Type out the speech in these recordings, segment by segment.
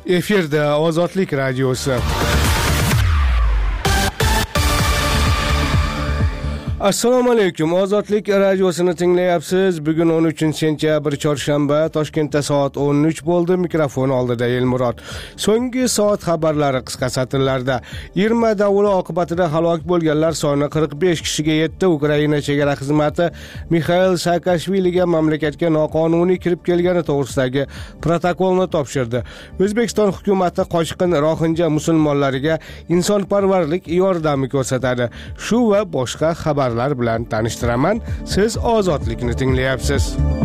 Efirda Ozodlik radiosi. Assalomu alaykum. Ozodlik radiosini tinglayapsiz. Bugun 13-sentyabr chorshanba, Toshkentda soat 13 bo'ldi. Mikrofon oldida Elmurod. So'nggi soat xabarlari qisqa satrlarda. Irma davoli oqibatida halok bo'lganlar soni 45 kishiga yetdi. Ukraina chegara xizmati Mixail Saakashviliga mamlakatga noqonuniy kirib kelgani to'g'risidagi protokolni topshirdi. O'zbekiston hukumati qochqin rohinja musulmonlariga insonparvarlik yordami ko'rsatadi. Shu va boshqa xabar bilan tanishtiraman. Siz Ozodlikni tinglayapsiz.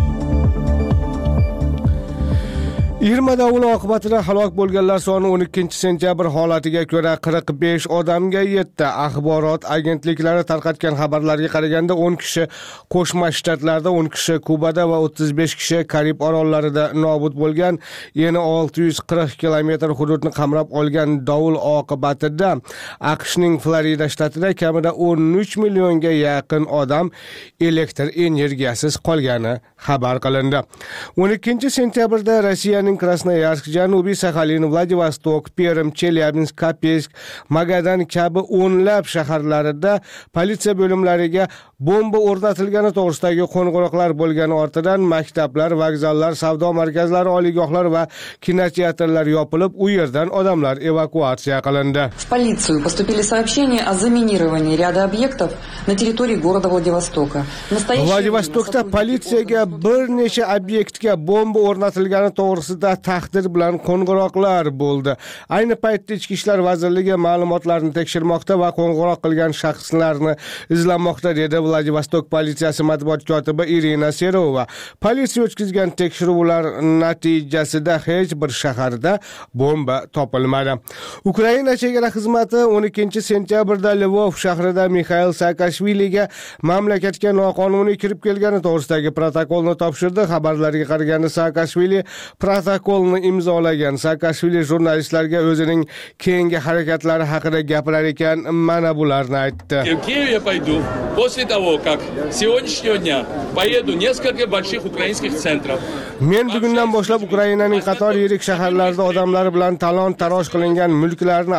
Irma davoli oqibatida halok bo'lganlar soni 12-sentyabr holatiga ko'ra 45 odamga yetdi. Axborot agentliklari tarqatgan xabarlarga qaraganda 10 kishi Qo'shma Shtatlarda, 10 kishi Kubada va 35 kishi Karib orollarida nobud bo'lgan. Yana 640 kilometr hududni qamrab olgan dovul oqibatida AQShning Florida shtatida kamida 13 millionga yaqin odam elektr energiyasiz qolgani xabar qilindi. 12-sentyabrda Rossiyaning Krasnoyarsk, Janubiy Saxalin, Vladivostok, Perm, Chelyabinsk, Kapsk, Magadan kabi o'nlab shaharlarida politsiya bo'limlariga bomba o'rnatilgani to'g'risidagi qo'ng'iroqlar bo'lgani ortidan maktablar, vokzallar, savdo markazlari, oliygohlar va kinoteatrlar yopilib, u yerdan odamlar evakuatsiya qilindi. В полицию поступили сообщения о заминировании ряда объектов на территории города Владивостока. Vladivostokda politsiyaga bir necha obyektga bomba o'rnatilgani to'g'risida taqdir bilan qo'ng'iroqlar bo'ldi. Ayni paytda Ichki ishlar vazirligi ma'lumotlarni tekshirmoqda va qo'ng'iroq qilgan shaxslarni izlamoqda, dedi Vladivostok politsiyasi matbuot kotibi Irina Serova. Politsiya o'tkazgan tekshiruvlar natijasida hech bir shaharda bomba topilmadi. Ukraina chegara xizmati 12-sentyabrda Lvov shahrida Mixail Saakashviliga mamlakatga noqonuniy kirib kelgani to'g'risidagi protokolni topshirdi. Xabarlarga qaraganda Saakashvili protokolni imzolagan. Saakashvili jurnalistlarga o'zining keyingi harakatlari haqida gapirar ekan, mana bularni aytdi. Я пойду после того, как сегодняшнего дня поеду несколько больших украинских центров. Men bugundan boshlab Ukrainaning qator yirik shaharlarida odamlar bilan talon-taroj qilingan mulklarni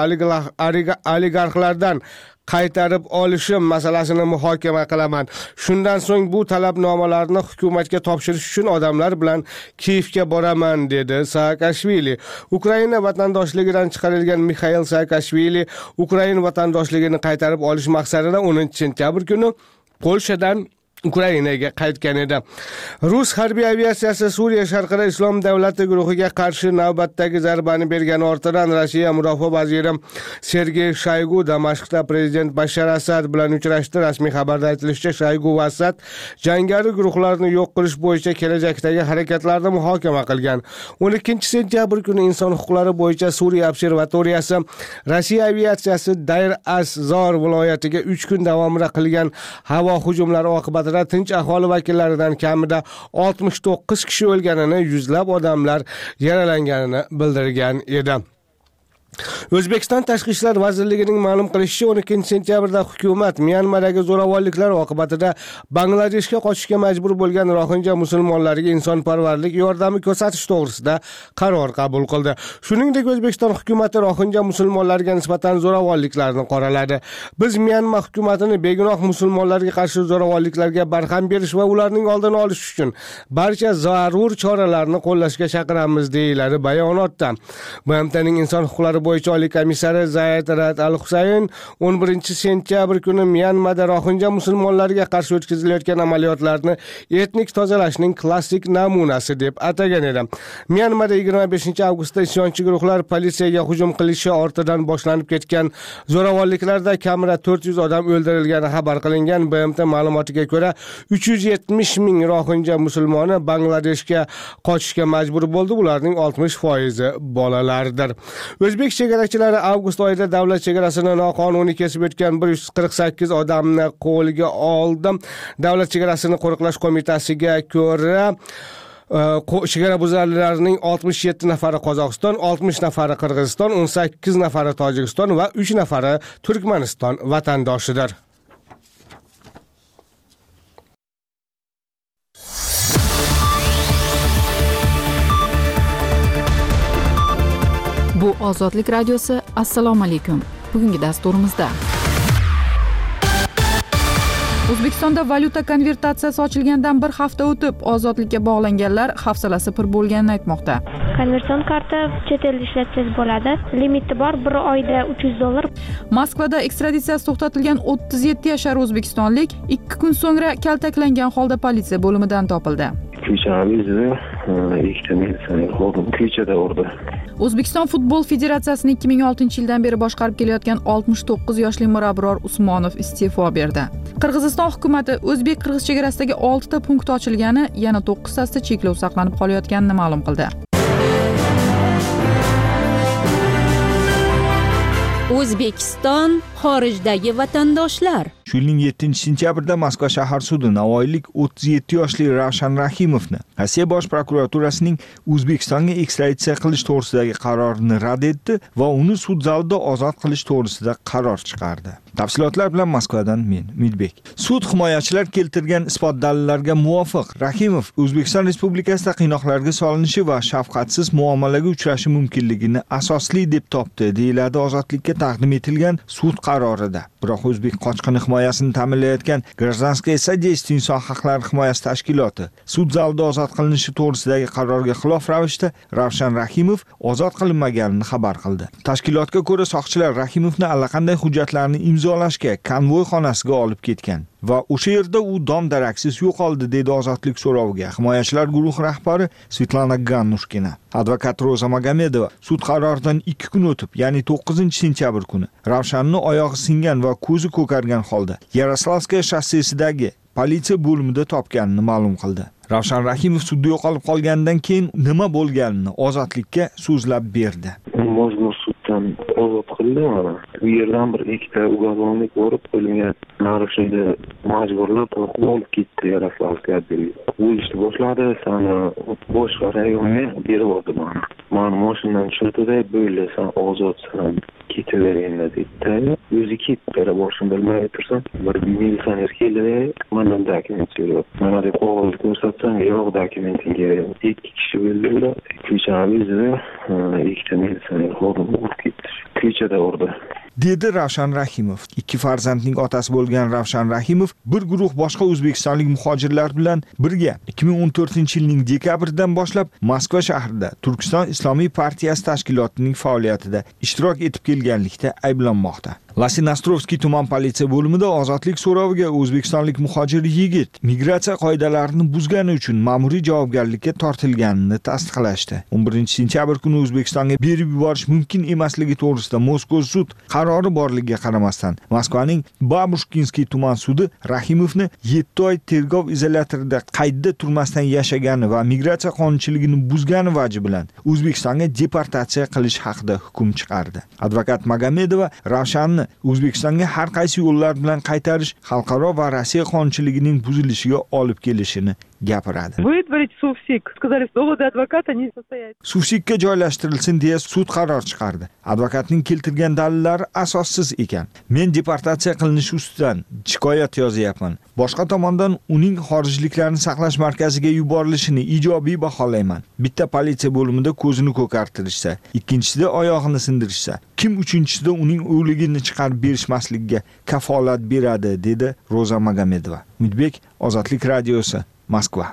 oligarxlardan qaytarib olishim masalasini muhokama qilaman. Shundan so'ng bu talabnomalarni hukumatga topshirish uchun odamlar bilan Kiyevga boraman, dedi Saakashvili. Ukraina vatandoshligidan chiqarilgan Mixail Saakashvili Ukraina vatandoshligini qaytarib olish maqsadida 10-sentyabr kuni Polshadan Ukrainaga qaytgan edi. Rus harbiy aviatsiyasi Suriya sharqida Islom davlati guruhiga qarshi navbatdagi zarbani bergani ortidan Rossiya mudofaa vaziri Sergey Shoygu Damashqda prezident Bashar Asad bilan uchrashdi. Rasmiy xabarda aytilishicha, Shoygu va Asad jangari guruhlarni yo'q qilish bo'yicha kelajakdagi harakatlarni muhokama qilgan. 12-sentyabr kuni Inson huquqlari bo'yicha Suriya observatoriyasi Rossiya aviatsiyasi Dayr az-Zor viloyatiga 3 kun davomida qilgan havo hujumlari oqibatida tinch aholi vakillaridan kamida 69 kishi o'lganini, yuzlab odamlar yaralanganini bildirgan edi. O'zbekiston Tashqi ishlar vazirligining ma'lum qilishicha, 12-sentyabrda hukumat Myanmadagi zo'ravonliklar oqibatida Bangladeshga qochishga majbur bo'lgan rohinja musulmonlariga insonparvarlik yordami ko'rsatish to'g'risida qaror qabul qildi. Shuningdek, O'zbekiston hukumati rohinja musulmonlarga nisbatan zo'ravonliklarni qoraladi. Biz Myanma hukumatini begunoh musulmonlarga qarshi zo'ravonliklarga barham berish va ularning oldini olish uchun barcha zarur choralarni qo'llashga chaqiramiz, deyiladi bayonotda. BMTning inson huquqlari bo'yicha oliy komissari Zayed Rad al-Husayn 11-sentyabr kuni Myanmada rohinja musulmonlarga qarshi o'tkazilayotgan amaliyotlarni etnik tozalashning klassik namunasi deb atagan edi. Myanmada 25-avgustda isyonchi guruhlar politsiyaga hujum qilishi ortidan boshlanib ketgan zo'ravonliklarda kamida 400 odam o'ldirilgani xabar qilingan. BMT ma'lumotiga ko'ra 370 ming rohinja musulmoni Bangladeshga qochishga majbur bo'ldi. Ularning 60% bolalardir. O'zbek chegarachilari avgust oyida davlat chegarasini noqonuniy kesib o'tgan 148 odamni qo'lga oldi. Davlat chegarasini qo'riqlash qo'mitasiga ko'ra chegarabuzarlarning 67 nafari Qozog'iston, 60 nafari Qirg'iziston, 18 nafari Tojikiston va 3 nafari Turkmaniston vatandoshidir. Bu Ozodlik radiosi. Assalomu alaykum. Bugungi dasturimizda O'zbekistonda valyuta konvertatsiyasi ochilgandan bir hafta o'tib, ozodlikka bog'langanlar hafsalasi pir bo'lganini aytmoqda. Konversion karta chet elda ishlatsangiz bo'ladi. Limiti bor, bir oyda $300. Moskvada ekstraditsiyasi to'xtatilgan 37 yashar o'zbekistonlik 2 kun so'ngra kaltaklangan holda politsiya bo'limidan topildi. O'zbekiston futbol federatsiyasini 2006-yildan beri boshqarib kelayotgan 69 yoshli Mirabror Usmonov iste'fo berdi. Qirg'iziston hukumati o'zbek-qirg'iz chegarasidagi 6 ta punkt ochilgani, yana 9 tasida cheklov saqlanib qolayotganini ma'lum qildi. O'zbekiston xorijdagi vatandoshlar. Shu yilning 7-sentyabrida Moskva shahar sudi Navoiylik 37 yoshli Ravshan Rahimovni Rossiya bosh prokuraturasining O'zbekistonga ekstraditsiya qilish to'g'risidagi qarorini rad etdi va uni sud zalida ozod qilish to'g'risida qaror chiqardi. Tafsilotlar bilan Moskvadan men Umidbek. Sud himoyachilar keltirgan isbot dalillarga muvofiq Rahimov O'zbekiston Respublikasida qiynoqlarga solinishi va shafqatsiz muomalaga uchrashi mumkinligini asosli deb topdi, deyiladi ozodlikka taqdim etilgan sud qarorida. Biroq o'zbek qochqini himoyasini ta'minlayotgan Гражданское содействие inson haqlari himoyasi tashkiloti sud zalida ozod qilinishi to'g'risidagi qarorga xilof ravishda Ravshan Rahimov ozod qilinmaganini xabar qildi. Tashkilotga ko'ra soqchilar Rahimovni allaqanday hujjatlarni imzolashga konvoy xonasiga olib ketgan va o'sha yerda u dom-daraksiz yo'qoldi, dedi ozodlik so'roviga himoyachilar guruhi rahbari Svetlana Gannushkina. Advokat Roza Magomedova sud qaroridan 2 kun o'tib, ya'ni 9-sentyabr kuni Ravshanni oyog'i singan va ko'zi ko'kargan holda Yaroslavskaya shossesidagi politsiya bo'limida topganini ma'lum qildi. Ravshan Rahimov sudda yo'qolib qolganidan keyin nima bo'lganini ozodlikka so'zlab berdi. Suddan ozod qildi mana. Bu yerdan bir ikkita ugovorlik borib qo'yilgan narxida majburlab olib ketdi Yaroslavskaya. Bu ishni boshladi, sana boshqa rayonga berib oldi mana. Mani mashinadan tushirdi-da, "Bo'ldi, sen ozodsan, ketavering" dedi. O'zi ketdi, boshini bilmay tursin. Bir militsioner keldi, mendan dokument so'radi. Mana deb qog'oz ko'rsatsam, yo'q, dokumenting kerak. 2 kishi bo'ldilar. Ko'chamizda ikkita militsioner xodim urib ketdi. Ko'chada urdi. Dedi Ravshan Rahimov. 2 farzandning otasi bo'lgan Ravshan Rahimov bir guruh boshqa o'zbekistonlik muhojirlar bilan birga 2014-yilning dekabridan boshlab Moskva shahrida Turkiston Islomiy partiyasi tashkilotining faoliyatida ishtirok etib kelganlikda ayblanmoqda. Lasinastrovskiy tuman politsiya bo'limida ozodlik so'roviga o'zbekistonlik muhojir yigit migratsiya qoidalarini buzgani uchun ma'muriy javobgarlikka tortilganini tasdiqlashdi. 11-sentyabr kuni O'zbekistonga berib yuborish mumkin emasligi to'g'risida Moskva sud qarori borligiga qaramasdan Moskvaning Babushkinskiy tuman sudi Rahimovni 7 oy tergov izolyatorida qaydda turmasdan yashagani va migratsiya qonunchiligini buzgani vaji bilan O'zbekistonga deportatsiya qilish haqida hukm chiqardi. Advokat Magomedova Ravshanni O'zbekistonga har qaysi yo'llar bilan qaytarish xalqaro va Rossiya qonunchiligining buzilishiga olib kelishini gapiradi. Выдворить Сувсик. Сказали, что доводы адвоката не состоят. Suvsikka joylashtirilsin deya sud qaror chiqardi. Advokatning keltirgan dalillari asossiz ekan. Men deportatsiya qilinishi ustidan shikoyat yozyapman. Boshqa tomondan uning xorijliklarni saqlash markaziga yuborilishini ijobiy baholayman. Bitta politsiya bo'limida ko'zini ko'kartirishsa, ikkinchisida oyog'ini sindirishsa, kim uchinchisida uning o'ligini chiqarib berishmasligiga kafolat beradi, dedi Roza Magomedova. Umidbek, Ozodlik radiosi, Moskva.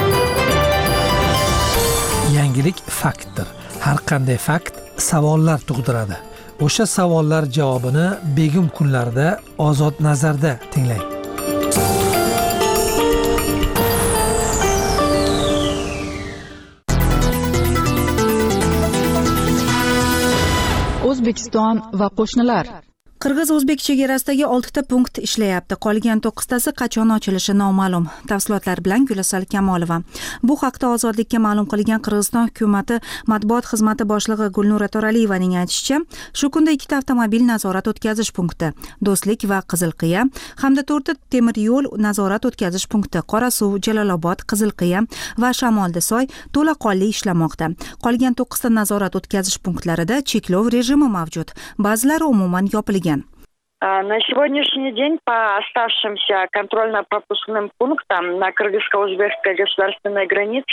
Yangilik faktdir. Har qanday fakt savollar tug'diradi. O'sha savollar javobini begim kunlarda Ozod nazarda tinglang. O'zbekiston va qo'shnilar. Qirg'iz-o'zbek chegarasidagi 6 ta punkt ishlayapti. Qolgan 9 tasi qachon ochilishi noma'lum. Tafsilotlar bilan Gulasal Kamolova. Bu haqda Ozodlikka ma'lum qilgan Qirg'iziston hukumati matbuot xizmati boshlig'i Gulnura To'raliyevaning aytishicha, shu kunda 2 ta avtomobil nazorat o'tkazish punkti, Do'stlik va Qizilqiya hamda 4 ta temir yo'l nazorat o'tkazish punkti, Qorasuv, Jalolobod, Qizilqiya va Shamoldisoy to'laqonli ishlamoqda. Qolgan 9 ta nazorat o'tkazish punktlarida cheklov rejimi mavjud. Ba'zilari umuman yopilgan. На сегодняшний день по оставшимся контрольно-пропускным пунктам на кыргызско-узбекской государственной границе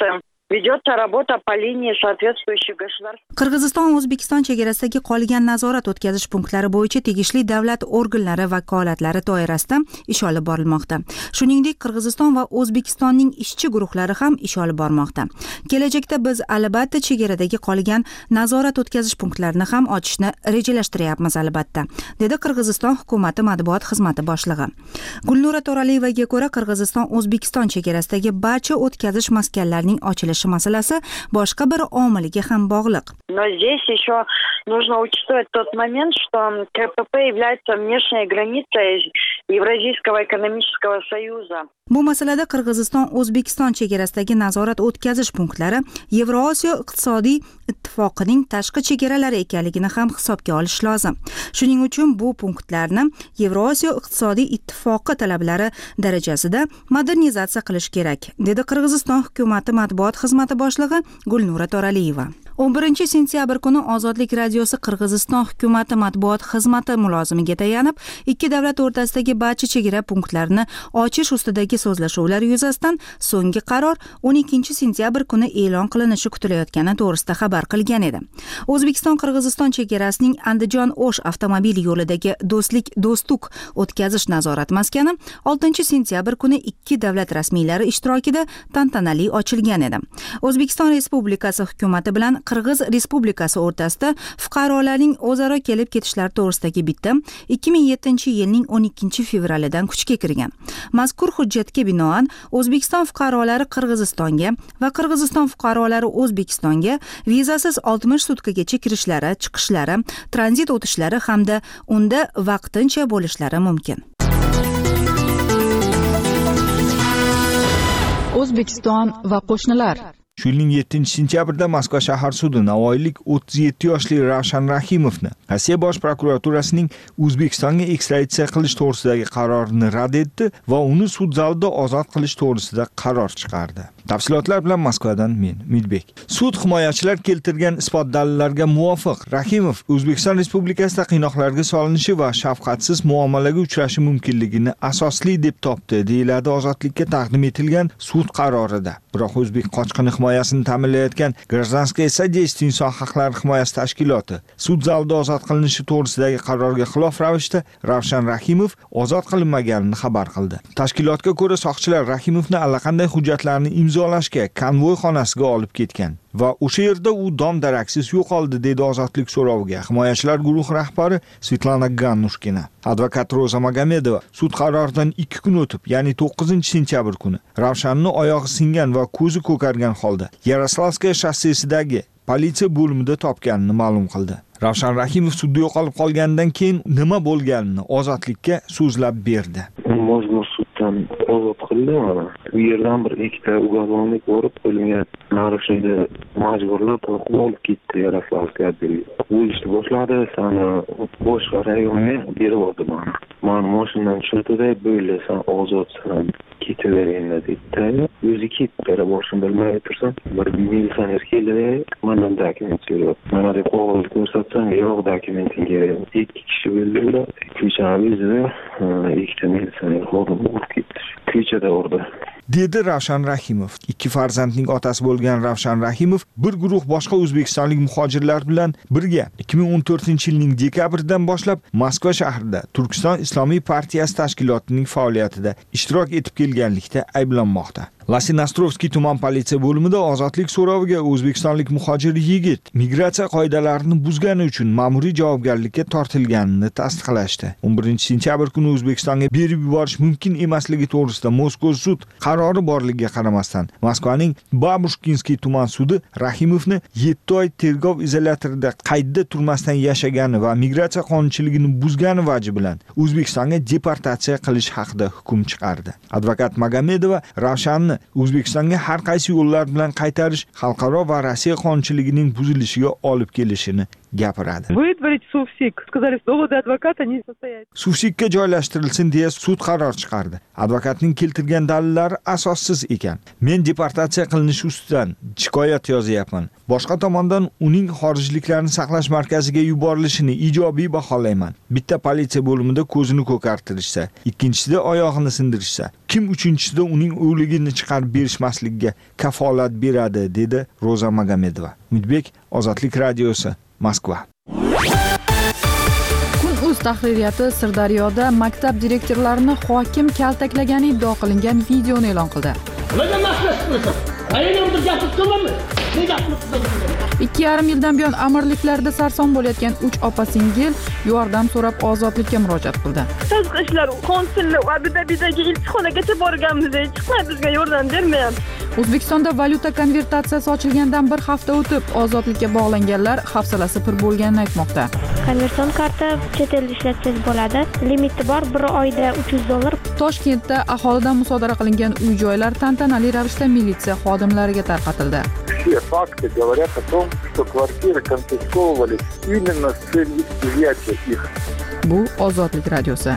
ведется работа по линии соответствующих государств. Qirg'iziston O'zbekiston chegarasidagi qolgan nazorat o'tkazish punktlari bo'yicha tegishli davlat organlari vakolatlari doirasida ish olib borilmoqda. Shuningdek, Qirg'iziston va O'zbekistonning ishchi guruhlari ham ish olib bormoqda. Kelajakda biz albatta chegaradagi qolgan nazorat o'tkazish punktlarini ham ochishni rejalashtiryapmiz albatta, dedi Qirg'iziston hukumati matbuot xizmati boshlig'i. Gulnura To'raliyevaga ko'ra, Qirg'iziston O'zbekiston chegarasidagi barcha o'tkazish maskanlarining ochilishi masalasi boshqa bir omiliga ham bog'liq. Но здесь еще нужно учитывать тот момент, что КПП является внешней границей Евразийского экономического союза. Bu masalada Qirg'iziston O'zbekiston chegarasidagi nazorat o'tkazish punktlari Yevrosiyo iqtisodiy ittifoqining tashqi chegaralari ekanligini ham hisobga olish lozim. Shuning uchun bu punktlarni Yevrosiyo iqtisodiy ittifoqi talablari darajasida modernizatsiya qilish kerak, dedi Qirg'iziston hukumati matbuot xizmati boshlig'i Gulnura To'raliyeva. 11 sentyabr kuni Ozodlik radiosi Qirg'iziston hukumati matbuot xizmati mulozimiga tayanib, ikki davlat o'rtasidagi barcha chegara punktlarini ochish ustidagi so'zlashuvlar yuzasidan so'nggi qaror 12 sentyabr kuni e'lon qilinishi kutilayotgani to'g'risida xabar qilgan edi. O'zbekiston-Qirg'iziston chegarasining Andijon-O'sh avtomobil yo'lidagi Do'stlik-Do'stuk o'tkazish nazorat maskani 6 sentyabr kuni ikki davlat rasmiylari ishtirokida tantanali ochilgan edi. O'zbekiston Respublikasi hukumati bilan Qirg'iz Respublikasi o'rtasida fuqarolarning o'zaro kelib ketishlari to'g'risidagi bitim 2007-yilning 12 fevralidan kuchga kirgan. Mazkur hujjatga binoan O'zbekiston fuqarolari Qirg'izistonga va Qirg'iziston fuqarolari O'zbekistonga vizasiz 60 sutkagacha kirishlari, chiqishlari, tranzit o'tishlari hamda unda vaqtincha bo'lishlari mumkin. O'zbekiston va qo'shnilar. Shu yilning 7-sentyabrda Moskva shahar sudi navoiylik 37 yoshli Ravshan Rahimovni Rossiya bosh prokuraturasining O'zbekistonga ekstraditsiya qilish to'g'risidagi qarorini rad etdi va uni sud zalida ozod qilish to'g'risida qaror chiqardi. Tafsilotlar bilan Moskvadan men Midbek. Sud himoyachilar keltirgan isbot dalillarga muvofiq Rahimov O'zbekiston Respublikasida qiynoqlarga solinishi va shafqatsiz muomalaga uchrashi mumkinligini asosli deb topdi, deyiladi Ozodlikka taqdim etilgan sud qarorida. Biroq O'zbek qochqini himoyasini ta'minlayotgan Гражданское содействие inson haqlari himoyasi tashkiloti sud zalida ozod qilinishi to'g'risidagi qarorga xilof ravishda Ravshan Rahimov ozod qilinmaganini xabar qildi. Tashkilotga ko'ra, soqchilar Rahimovni allaqanday hujjatlarni imzolashga konvoy xonasiga olib ketgan va o'sha yerda u dom-daraksiz yo'qoldi, dedi Ozodlik so'roviga himoyachilar guruhi rahbari Svetlana Gannushkina. Advokat Roza Magomedova sud qaroridan 2 kun o'tib, ya'ni 9-sentyabr kuni Ravshanni oyog'i singan va ko'zi ko'kargan holda Yaroslavskaya shossesidagi politsiya bo'limida topganini ma'lum qildi. Ravshan Rahimov sudda yo'qolib qolganidan keyin nima bo'lganini Ozodlikka so'zlab berdi. Mojbur suddan ozod qildi mana. Bu yerdan bir ikkita ugovorlik borib, qo'limga narishni majburlab olib ketdi Yaroslavskaya. O'lishni boshladi, sana boshqa rayonga berib oldi mana. Mani mashinadan tushirdi-da, "Bo'ldi, sen ozodsan, ketavering" dedi. O'zi ketdi, boshini bilmay tursam, bir militsioner keldi, mendan dokument so'radi. Mana deb qog'oz ko'rsatsam, yo'q, dokumenting kerak. Ikki kishi bo'ldilar. Ko'chamizni ikkita militsioner xodim urib ketdi. Ko'chada urdi. Dedi Ravshan Rahimov. Ikki farzandning otasi bo'lgan Ravshan Rahimov bir guruh boshqa o'zbekistonlik muhojirlar bilan birga 2014-yilning dekabridan boshlab Moskva shahrida Turkiston Islomiy partiyasi tashkilotining faoliyatida ishtirok etib kelganlikda ayblanmoqda. Lasinastrovskiy tuman politsiya bo'limida ozodlik so'roviga o'zbekistonlik muhojir yigit migratsiya qoidalarini buzgani uchun ma'muriy javobgarlikka tortilganini tasdiqlashdi. 11-sentyabr kuni O'zbekistonga berib yuborish mumkin emasligi to'g'risida Moskva sud qarori borligiga qaramasdan Moskvaning Babushkinskiy tuman sudi Rahimovni 7 oy tergov izolyatorida qaydda turmasdan yashagani va migratsiya qonunchiligini buzgani vaji bilan O'zbekistonga deportatsiya qilish haqida hukm chiqardi. Advokat Magomedova Ravshanni O'zbekistonga har qaysi yo'llar bilan qaytarish xalqaro va Rossiya qonunchiligining buzilishiga olib kelishini gapiradi. Выдворить Сувсик. Сказали, что доводы адвоката не состоятельны. Suvsikka joylashtirilsin deya sud qaror chiqardi. Advokatning keltirgan dalillari asossiz ekan. Men deportatsiya qilinishi ustidan shikoyat yozyapman. Boshqa tomondan uning xorijliklarni saqlash markaziga yuborilishini ijobiy baholayman. Bitta politsiya bo'limida ko'zini ko'kartirishsa, ikkinchisida oyog'ini sindirishsa, kim uchinchisida uning o'ligini chiqarib berishmasligiga kafolat beradi, dedi Roza Magomedova. Umidbek, Ozodlik radiosi, Moskva. Kun.uz tahririyati Sirdaryoda maktab direktorlarini hokim kaltaklagani iddio qilingan videoni e'lon qildi. 2,5 yildan buyon amirliklarda sarson bo'layotgan 3 opa-singil yordam so'rab ozodlikka murojaat qildi. Tashqi ishlar konsullik va bizdagi elchixonagacha borganmiz, hech qanday bizga yordam bermayapti. O'zbekistonda valyuta konvertatsiyasi ochilgandan bir hafta o'tib, ozodlikka bog'langanlar hafsalasi pir bo'lganini aytmoqda. Konversion karta chet elda ishlatsangiz bo'ladi. Limiti bor, bir oyda $300. Toshkentda aholidan musodara qilingan uy-joylar tantanali ravishda militsiya xodimlariga tarqatildi. Все факты говорят о том, что квартиры конфисковывались именно с целью изъятия их. Bu Ozodlik radiosi.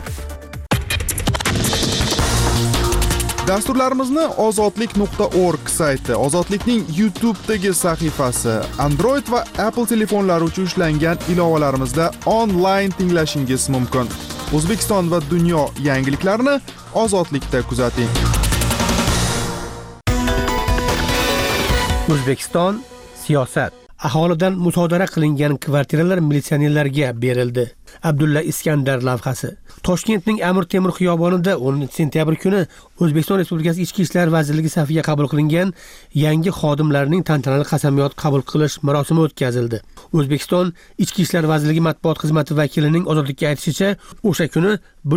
Dasturlarimizni ozodlik.org sayti, Ozodlikning YouTube'dagi sahifasi, Android va Apple telefonlari uchun ishlangan ilovalarimizda onlayn tinglashingiz mumkin. O'zbekiston va dunyo yangiliklarini Ozodlikda kuzating. O'zbekiston siyosat. Aholidan musodara qilingan kvartiralar militsionerlarga berildi. Abdulla Iskandar lavhasi. Toshkentning Amir Temur xiyobonida 10 sentyabr kuni O'zbekiston Respublikasi Ichki ishlar vazirligi safiga qabul qilingan yangi xodimlarning tantanali qasamyod qabul qilish marosimi o'tkazildi. O'zbekiston Ichki ishlar vazirligi matbuot xizmati vakilining Ozodlikka aytishicha, o'sha kuni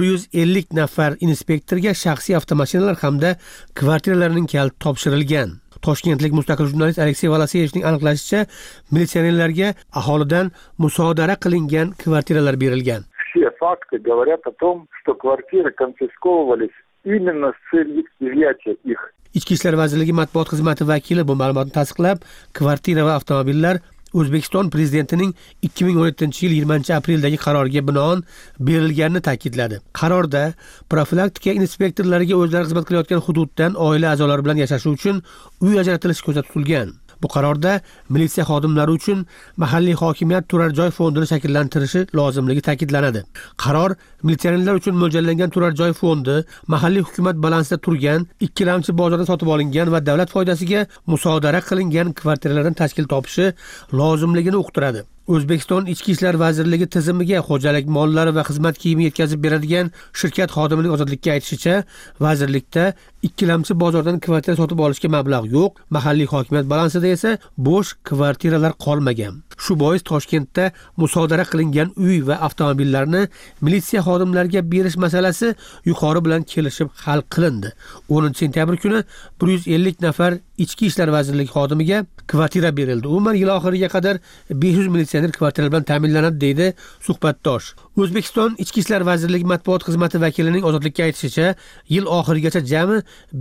150 nafar inspektorga shaxsiy avtomashinalar hamda kvartiralarning kaliti topshirilgan. Toshkentlik mustaqil jurnalist Aleksey Valaseyevning aniqlashicha, militsionerlarga aholidan musodara qilingan kvartiralar berilgan. Все факты говорят о том, что квартиры конфисковывались именно с целью изъятия их. Ichki ishlar vazirligi matbuot xizmati vakili bu ma'lumotni tasdiqlab, kvartira va avtomobillar O'zbekiston prezidentining 2017-yil 20-apreldagi qaroriga binoan berilganini ta'kidladi. Qarorda profilaktika inspektorlariga o'zlari xizmat qilayotgan hududdan oila a'zolari bilan yashashi uchun uy ajratilishi ko'zda tutilgan. Bu qarorda militsiya xodimlari uchun mahalliy hokimiyat turar joy fondini shakllantirishi lozimligi ta'kidlanadi. Qaror militsionerlar uchun mo'ljallangan turar joy fondi mahalliy hukumat balansida turgan, ikkilamchi bozordan sotib olingan va davlat foydasiga musodara qilingan kvartiralardan tashkil topishi lozimligini uqtiradi. O'zbekiston Ichki ishlar vazirligi tizimiga xo'jalik mollari va xizmat kiyimi yetkazib beradigan shirkat xodimining Ozodlikka aytishicha, vazirlikda ikkilamchi bozordan kvartira sotib olishga mablag' yo'q, mahalliy hokimiyat balansida esa bo'sh kvartiralar qolmagan. Shu bois Toshkentda musodara qilingan uy va avtomobillarni militsiya xodimlariga berish masalasi yuqori bilan kelishib hal qilindi. 10 sentyabr kuni 150 nafar Ichki ishlar vazirligi xodimiga kvartira berildi. Umuman yil oxiriga qadar 500 militsioner kvartira bilan ta'minlanadi, deydi suhbatdosh. O'zbekiston Ichki ishlar vazirligi matbuot xizmati vakilining Ozodlikka aytishicha, yil oxirigacha jami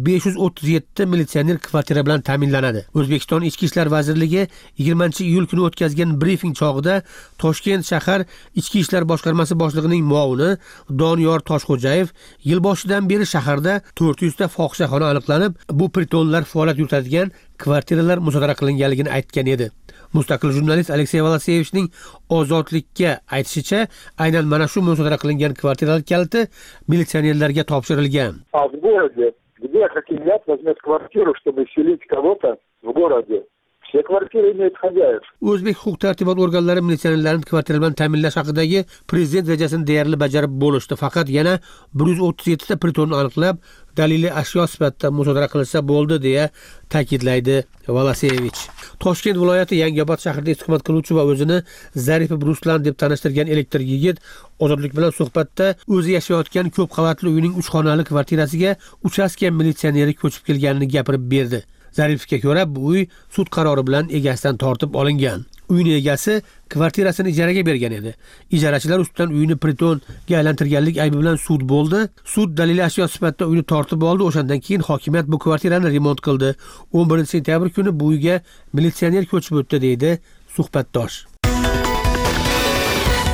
537 militsioner kvartira bilan ta'minlanadi. O'zbekiston Ichki ishlar vazirligi 20-iyul kuni o'tkazgan brifing chog'ida Toshkent shahar Ichki ishlar boshqarmasi boshlig'ining muovini Doniyor Toshxo'jayev yil boshidan beri shaharda 400 ta fohishaxona aniqlanib, bu pritonlar faoliyat yuritadigan kvartiralar musodara qilinganligini aytgan edi. Mustaqil jurnalist Aleksey Valaseyevning Ozodlikka aytishicha, aynan mana shu musodara qilingan kvartiralar kaliti militsionerlarga topshirilgan. А в городе, где хакимият возьмет квартиру, чтобы селить кого-то в городе, все квартиры имеют хозяев. O'zbek huquq-tartibot organlari militsionerlarni kvartira bilan ta'minlash haqidagi prezident rejasini deyarli bajarib bo'lishdi. Faqat yana 137 ta pritonni aniqlab, daliliy ashyo sifatida musodara qilinsa bo'ldi, deya ta'kidlaydi Valaseyevich. Toshkent viloyati Yangiobod shahrida istiqomat qiluvchi va o'zini Zaripov Ruslan deb tanishtirgan elektr yigit Ozodlik bilan suhbatda o'zi yashayotgan ko'p qavatli uyning 3 xonali kvartirasiga uchastka militsioneri ko'chib kelganini gapirib berdi. Zaripovga ko'ra, bu uy sud qarori bilan egasidan tortib olingan. Uyning egasi kvartirasini ijaraga bergan edi. Ijarachilar ustidan uyni pritonga aylantirganlik aybi bilan sud bo'ldi. Sud daliliy ashyo sifatida uyni tortib oldi. O'shandan keyin hokimiyat bu kvartirani remont qildi. 11 sentyabr kuni bu uyga militsioner ko'chib o'tdi, deydi suhbatdosh.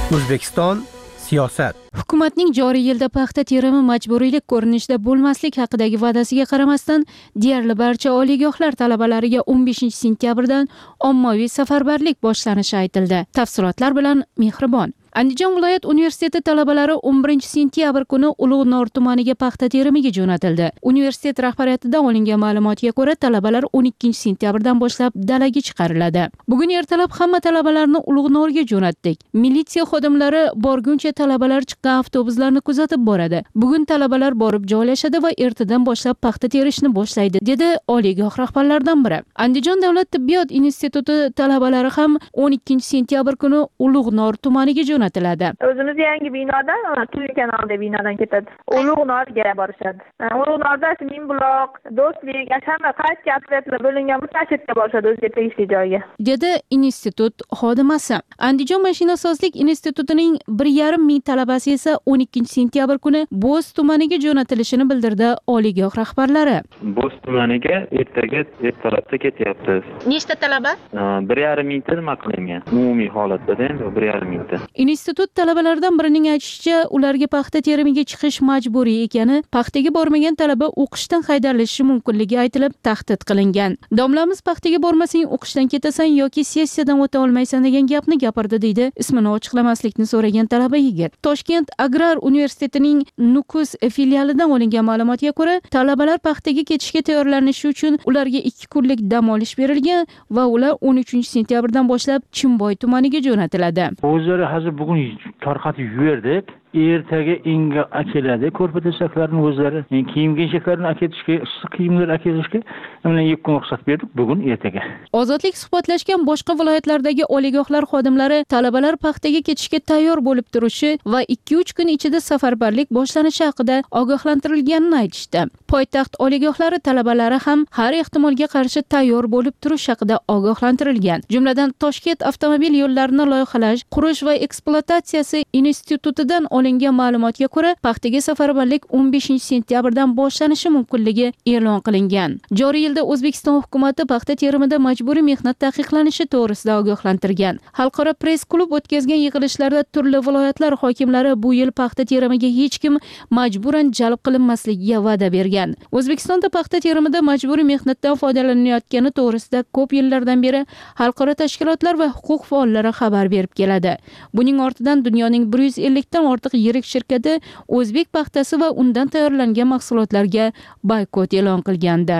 O'zbekiston siyosat. Hukumatning joriy yilda paxta terimi majburiylik ko'rinishda bo'lmaslik haqidagi va'dasiga qaramasdan, deyarli barcha oliygohlar talabalariga 15 sentyabrdan ommaviy safarbarlik boshlanishi aytildi. Tafsilotlar bilan Mehribon. Andijon viloyat universiteti talabalari 11 sentyabr kuni Ulug'nor tumaniga paxta terimiga jo'natildi. Universitet rahbariyatidan olingan ma'lumotga ko'ra, talabalar 12 sentyabrdan boshlab dalaga chiqariladi. Bugun ertalab hamma talabalarni Ulug'norga jo'natdik. Militsiya xodimlari borguncha talabalar chiqqan avtobuslarni kuzatib boradi. Bugun talabalar borib joylashadi va ertadan boshlab paxta terishni boshlaydi, dedi oliygoh rahbarlaridan biri. Andijon davlat tibbiyot instituti talabalari ham 12 sentyabr kuni Ulug'nor tumaniga jo'natildi. O'zimiz yangi binodan, Tuli kanalidagi binodan ketadi. Ulug'norga borishadi. Ulug'norda Minbuloq, Do'stlik, hamma qaysi otryadlar bo'lingan bu tashrifga borishadi o'ziga tegishli joyga, dedi institut xodimasi. Andijon mashinasozlik institutining 1,5 ming talabasi esa 12 sentyabr kuni Bo'z tumaniga jo'natilishini bildirdi oliygoh rahbarlari. Bo'z tumaniga ertalabda ketyapmiz. Nechta talaba? 1,5 mingta nima qilingan? Umumiy holatda endi 1,5 mingta. Institut talabalaridan birining aytishicha, ularga paxta terimiga chiqish majburiy ekani, paxtaga bormagan talaba o'qishdan haydalishi mumkinligi aytilib tahdid qilingan. Domlamiz paxtaga bormasang o'qishdan ketasan yoki sessiyadan o'ta olmaysan degan gapni gapirdi, deydi ismini ochiqlamaslikni so'ragan talaba yigit. Toshkent Agrar universitetining Nukus filialidan olingan ma'lumotga ko'ra, talabalar paxtaga ketishga tayyorlanishi uchun ularga 2 kunlik dam olish berilgan va ular 13 sentyabrdan boshlab Chimboy tumaniga jo'natiladi. O'zlari hozir bugun tarqatib yuberdik. Ertaga inga keladi. Ko'rpa-to'shaklarni o'zlari, kiyim-kechaklarni aketishga, issiq kiyimlar aketishga mana 2 kun ruxsat berdik, bugun ertaga. Ozodlik suhbatlashgan boshqa viloyatlardagi oliygohlar xodimlari talabalar paxtaga ketishga tayyor bo'lib turishi va 2-3 kun ichida safarbarlik boshlanishi haqida ogohlantirilganini aytishdi. Poytaxt oliygohlari talabalari ham har ehtimolga qarshi tayyor bo'lib turish haqida ogohlantirilgan. Jumladan Toshkent avtomobil yo'llarini loyihalash, qurish va ekspluatatsiyasi institutidan olingan ma'lumotga ko'ra, paxtaga safarbarlik 15 sentyabrdan boshlanishi mumkinligi e'lon qilingan. Joriy yilda O'zbekiston hukumatı paxta terimida majburiy mehnat taqiqlanishi to'g'risida ogohlantirgan. Xalqaro press klub o'tkazgan yig'ilishlarda turli viloyatlar hokimlari bu yil paxta terimiga hech kim majburan jalb qilinmasligiga va'da bergan. O'zbekistonda paxta terimida majburiy mehnatdan foydalanilayotgani to'g'risida ko'p yillardan beri xalqaro tashkilotlar va huquq faollari xabar berib keladi. Buning ortidan dunyoning 150 dan ortiq yirik shirkati o'zbek paxtasi va undan tayyorlangan mahsulotlarga boykot e'lon qilgandi.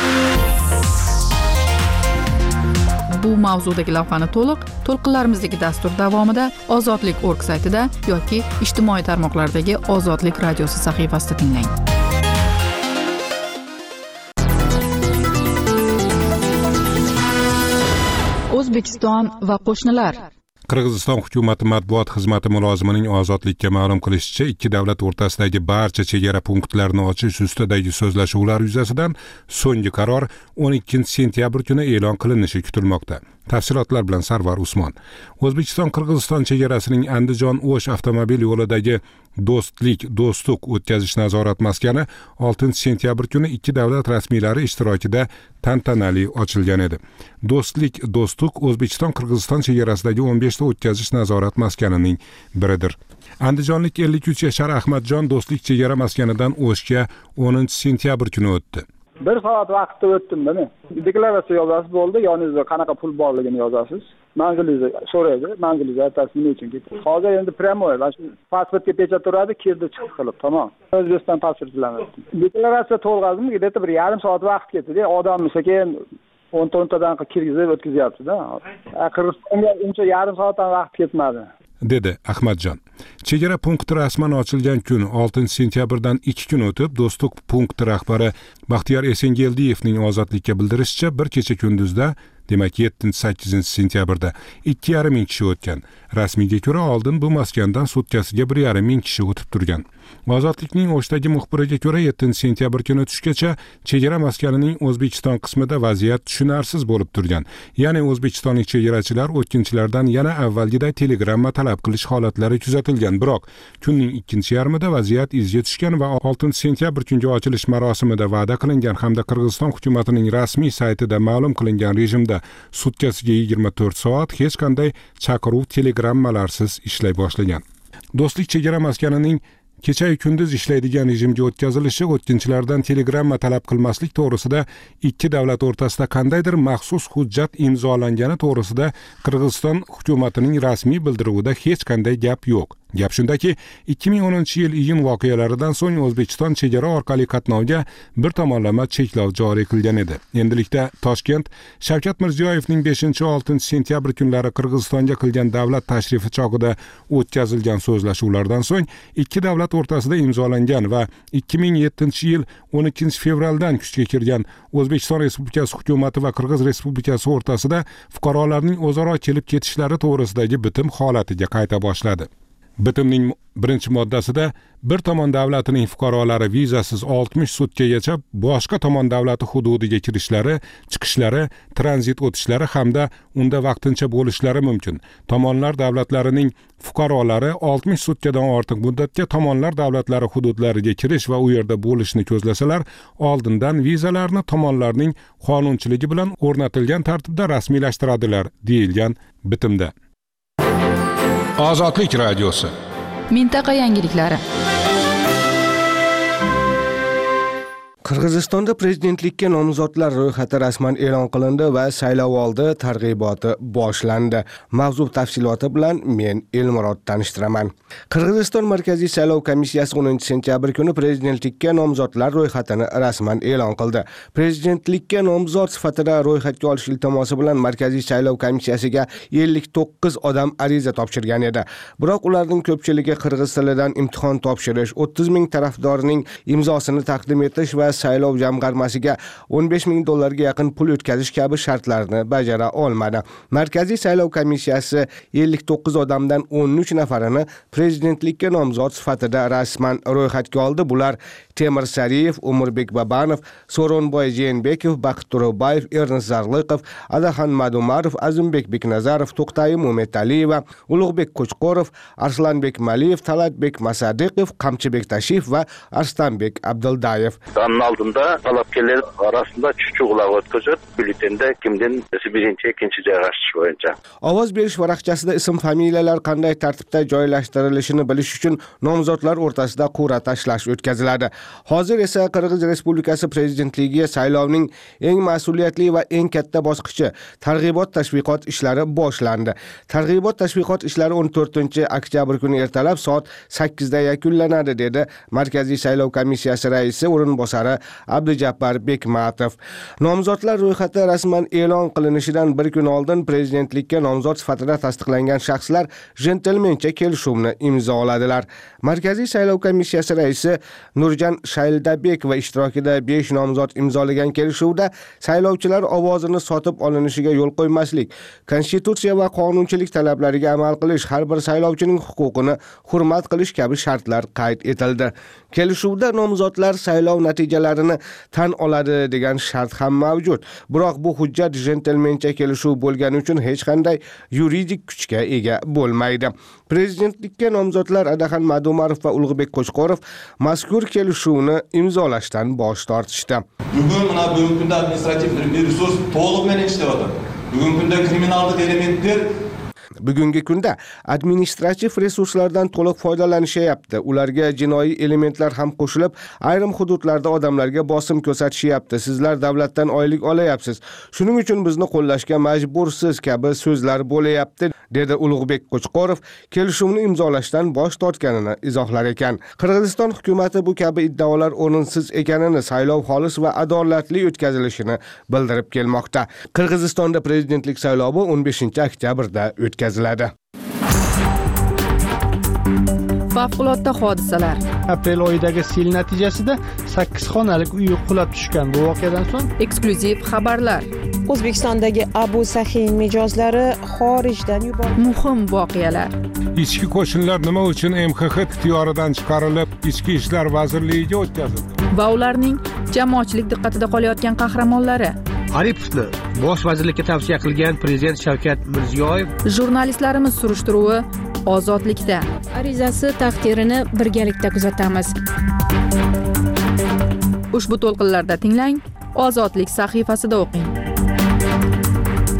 Bu mavzudagi lavhani to'lqinlarimizdagi dastur davomida ozodlik.org saytida yoki ijtimoiy tarmoqlardagi Ozodlik radiosi sahifasida tinglang. O'zbekiston va qo'shnilar. Qirg'iziston hukumati matbuot xizmati mulozimining Ozodlikka ma'lum qilishicha, ikki davlat o'rtasidagi barcha chegara punktlarini ochish ustidagi so'zlashuvlar yuzasidan so'nggi qaror 12 sentyabr kuni e'lon qilinishi kutilmoqda. Tafsilotlar bilan Sarvar Usmon. O'zbekiston-Qirg'iziston chegarasining Andijon-O'sh avtomobil yo'lidagi Do'stlik-Do'stuq o'tkazish nazorat maskani 6 sentyabr kuni ikki davlat rasmiylari ishtirokida tantanali ochilgan edi. Do'stlik-Do'stuq O'zbekiston-Qirg'iziston chegarasidagi 15 ta o'tkazish nazorat maskanining biridir. Andijonlik 53 yashar Ahmadjon Do'stlik chegara maskanidan O'shga 10 sentyabr kuni o'tdi. 1 soat vaqtda o'tdim buni. Deklaratsiya yozasiz bo'ldi, yoningizda qanaqa pul borligini yozasiz. Manzilingizni so'raydi, manzilingizni aytasiz nima uchun ketdingiz. Hozir endi pryamoy, pasportga pechat turadi, kirdi chiqib qilib, tamom. O'zbekiston pasport bilan o'tdim. Deklaratsiya to'lg'azdim, где-то bir yarim soat vaqt ketdi. Odamni sekin 10-tadan kirgizib o'tkazyapti-da. Qirg'izistonga uncha yarim soatdan vaqt ketmadi, dedi Ahmadjon. Chegara punkti rasman ochilgan kun 6 sentyabrdan 2 kun o'tib, Do'stlik punkti rahbari Baxtiyor Esengeldiyevning Ozodlikka bildirishicha, bir kecha kunduzda, demak 7-8 sentyabrda 2,5 ming kishi o'tgan. Rasmiyga ko'ra oldin bu maskandan sutkasiga 1,5 ming kishi o'tib turgan. Ozodlikning O'shdagi muxbiriga ko'ra 7 sentyabr kuni tushgacha chegara maskanining O'zbekiston qismida vaziyat tushunarsiz bo'lib turgan. Ya'ni o'zbekistonlik chegarachilar o'tkinchilardan yana avvalgiday telegramma talab qilish holatlari kuzatilgan. Biroq kunning ikkinchi yarmida vaziyat izga tushgan va 6 sentyabr kungi ochilish marosimida va'da qilingan hamda Qirg'iziston hukumatining rasmiy saytida ma'lum qilingan rejimda sutkasiga 24 soat hech qanday chaqiruv telegrammalarsiz ishlay boshlagan. Do'stlik chegara maskanining kecha-yu kunduz ishlaydigan rejimga o'tkazilishi o'tkinchilardan telegramma talab qilmaslik to'g'risida ikki davlat o'rtasida qandaydir maxsus hujjat imzolangani to'g'risida Qirg'iziston hukumatining rasmiy bildiruvida hech qanday gap yo'q. Gap shundaki, 2010-yil iyun voqealaridan so'ng O'zbekiston chegara orqali qatnovga bir tomonlama cheklov joriy qilgan edi. Endilikda Toshkent Shavkat Mirziyoyevning 5-6 sentyabr kunlari Qirg'izistonga qilgan davlat tashrifi chog'ida o'tkazilgan so'zlashuvlardan so'ng ikki davlat o'rtasida imzolangan va 2007-yil 12 fevraldan kuchga kirgan O'zbekiston Respublikasi hukumati va Qirg'iz Respublikasi o'rtasida fuqarolarning o'zaro kelib ketishlari to'g'risidagi bitim holatiga qayta boshladi. Bitimning birinchi moddasida bir tomon davlatining fuqarolari vizasiz 60 sutkagacha boshqa tomon davlati hududiga kirishlari, chiqishlari, tranzit o'tishlari hamda unda vaqtincha bo'lishlari mumkin. Tomonlar davlatlarining fuqarolari 60 sutkadan ortiq muddatga tomonlar davlatlari hududlariga kirish va u yerda bo'lishni ko'zlasalar, oldindan vizalarni tomonlarning qonunchiligi bilan o'rnatilgan tartibda rasmiylashtiradilar, deyilgan bitimda. Ozodlik radiosi. Mintaqa yangiliklari. Qirg'izistonda prezidentlikka nomzodlar ro'yxati rasman e'lon qilindi va saylovoldi targ'iboti boshlandi. Mavzu tafsiloti bilan men Elmurod tanishtiraman. Qirg'iziston Markaziy saylov komissiyasi 10-sentyabr kuni prezidentlikka nomzodlar ro'yxatini rasman e'lon qildi. Prezidentlikka nomzod sifatida ro'yxatga olish iltimosi bilan Markaziy saylov komissiyasiga 59 odam ariza topshirgan edi. Biroq ularning ko'pchiligi qirg'iz tilidan imtihon topshirish, 30 ming tarafdorning imzosini taqdim etish va saylov jamg'armasiga $15,000 ga yaqin pul o'tkazish kabi shartlarni bajara olmadi. Markaziy saylov komissiyasi 59 odamdan 13 nafarini prezidentlikka nomzod sifatida rasman ro'yxatga oldi. Bular Temir Sariyev, Umurbek Babanov, So'ronboy Jeenbekov, Baqit To'ro'bayev, Ernest Zarliqov, Adaxon Madumarov, Azimbek Beknazarov, To'xtayi Muhammedaliyeva, Ulug'bek Qo'chqorov, Arslanbek Maliyev, Talatbek Masadiqov, Qamchibek Tashif va Arslanbek Abduldayev. Aldığında talapkeler arasında çuçuqlar o'tkazib, bültende kimden birinchi, ikkinchi joyga chiqish bo'yicha. Ovoz berish varaqchasida ism familiyalar qanday tartibda joylashtirilishini bilish uchun nomzodlar o'rtasida qur'a tashlash o'tkaziladi. Hozir esa Qirg'iz Respublikasi prezidentligiga saylovning eng mas'uliyatli va eng katta bosqichi targ'ibot tashviqot ishlari boshlandi. Targ'ibot tashviqot ishlari 14-oktyabr kuni ertalab soat 8 da yakunlanadi, dedi Markaziy saylov komissiyasi raisi o'rinbosari Abdujabbor Bekmatov. Nomzodlar ro'yxati rasman e'lon qilinishidan bir kun oldin prezidentlikka nomzod sifatida tasdiqlangan shaxslar jentelmencha kelishuvni imzoladilar. Markaziy saylov komissiyasi raisi Nurjan Shayldabek va ishtirokida 5 nomzod imzolagan kelishuvda saylovchilar ovozini sotib olinishiga yo'l qo'ymaslik, konstitutsiya va qonunchilik talablariga amal qilish, har bir saylovchining huquqini hurmat qilish kabi shartlar qayd etildi. Kelishuvda nomzodlar saylov natijalarini tan oladi degan shart ham mavjud. Biroq bu hujjat jentelmencha kelishuv bo'lgani uchun hech qanday yuridik kuchga ega bo'lmaydi. Prezidentlikka nomzodlar Adaxon Madumarov va Ulug'bek Qo'chqorov mazkur kelishuvni imzolashdan bosh tortishdi. Bugungi kunda administrativ resurs to'liq ishlayapti. Bugungi kunda kriminallik elementlar Bugungi kunda administrativ resurslardan to'liq foydalanishyapti. Ularga jinoiy elementlar ham qo'shilib, ayrim hududlarda odamlarga bosim ko'rsatishyapti. Sizlar davlatdan oylik olayapsiz. Shuning uchun bizni qo'llashga majbursiz kabi so'zlar bo'layapti, dedi Ulug'bek Qo'chqorov kelishuvni imzolashdan bosh tortganini izohlar ekan. Qirg'iziston hukumati bu kabi iddaolar o'rinsiz ekanini, saylov xolis va adolatli o'tkazilishini bildirib kelmoqda. Qirg'izistonda prezidentlik saylovi 15-oktyabrda o'tkaziladi. Favqulodda hodisalar. Aprel oyidagi sel natijasida 8 xonalik uy qulab tushgan. Bu voqeadan so'ng eksklyuziv xabarlar. O'zbekistondagi Abu Sahin mijozlari xorijdan yuborildi. Muhim voqealar. Ichki qo'shinlar nima uchun MXX ixtiyoridan chiqarilib, Ichki ishlar vazirligiga o'tkazildi? Va ularning jamoatchilik diqqatida qolayotgan qahramonlari. Aripovni bosh vazirlikka tavsiya qilgan prezident Shavkat Mirziyoyev. Jurnalistlarimiz surishtiruvi ozodlikda. Arizasi taqdirini birgalikda kuzatamiz. Ushbu to'lqinlarda tinglang, Ozodlik sahifasida o'qing.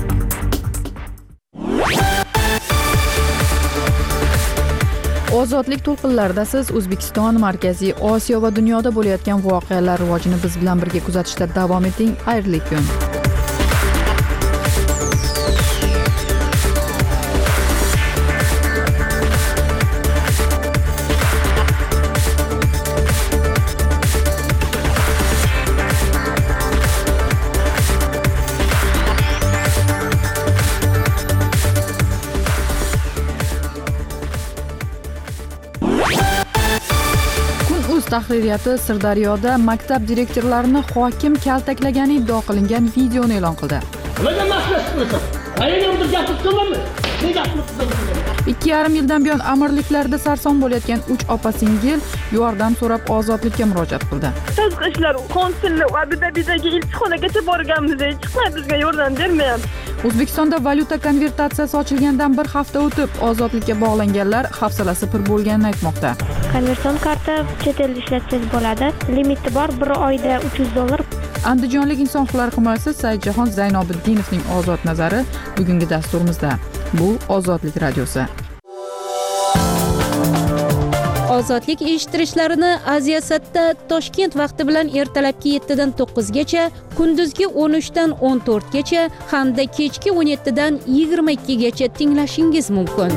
Ozodlik to'lqinlarida siz O'zbekiston, Markaziy Osiyo va dunyoda bo'layotgan voqealar rivojini biz bilan birga kuzatishda davom eting. Xayrli kun. Tahririyati Sirdaryoda maktab direktorlarini hokim kaltaklagani iddia qilingan videoni e'lon qildi. 2,5 yildan buyon amirliklarda sarson bo'layotgan 3 opa-singil yordam so'rab ozodlikka murojaat qildi. Tashqi ishlar konsullik va Abudabidagi elchixonagacha borganmiz, hech qanday bizga yordam bermayapti. O'zbekistonda valyuta konvertatsiyasi ochilgandan bir hafta o'tib, ozodlikka bog'langanlar hafsalasi pir bo'lganini aytmoqda. Konversion karta chet elda ishlatsangiz bo'ladi. Limiti bor, bir oyda $300. Andijonlik inson huquqlari himoyachisi Saidjahon Zaynobiddinovning ozod nazari bugungi dasturimizda. Bu Ozodlik radiosi. Ozodlik eshittirishlarini Aziyasatda Toshkent vaqti bilan ertalabki 7 dan 9 gacha, kunduzgi 13 dan 14 gacha hamda kechki 17 dan 22 gacha tinglashingiz mumkin.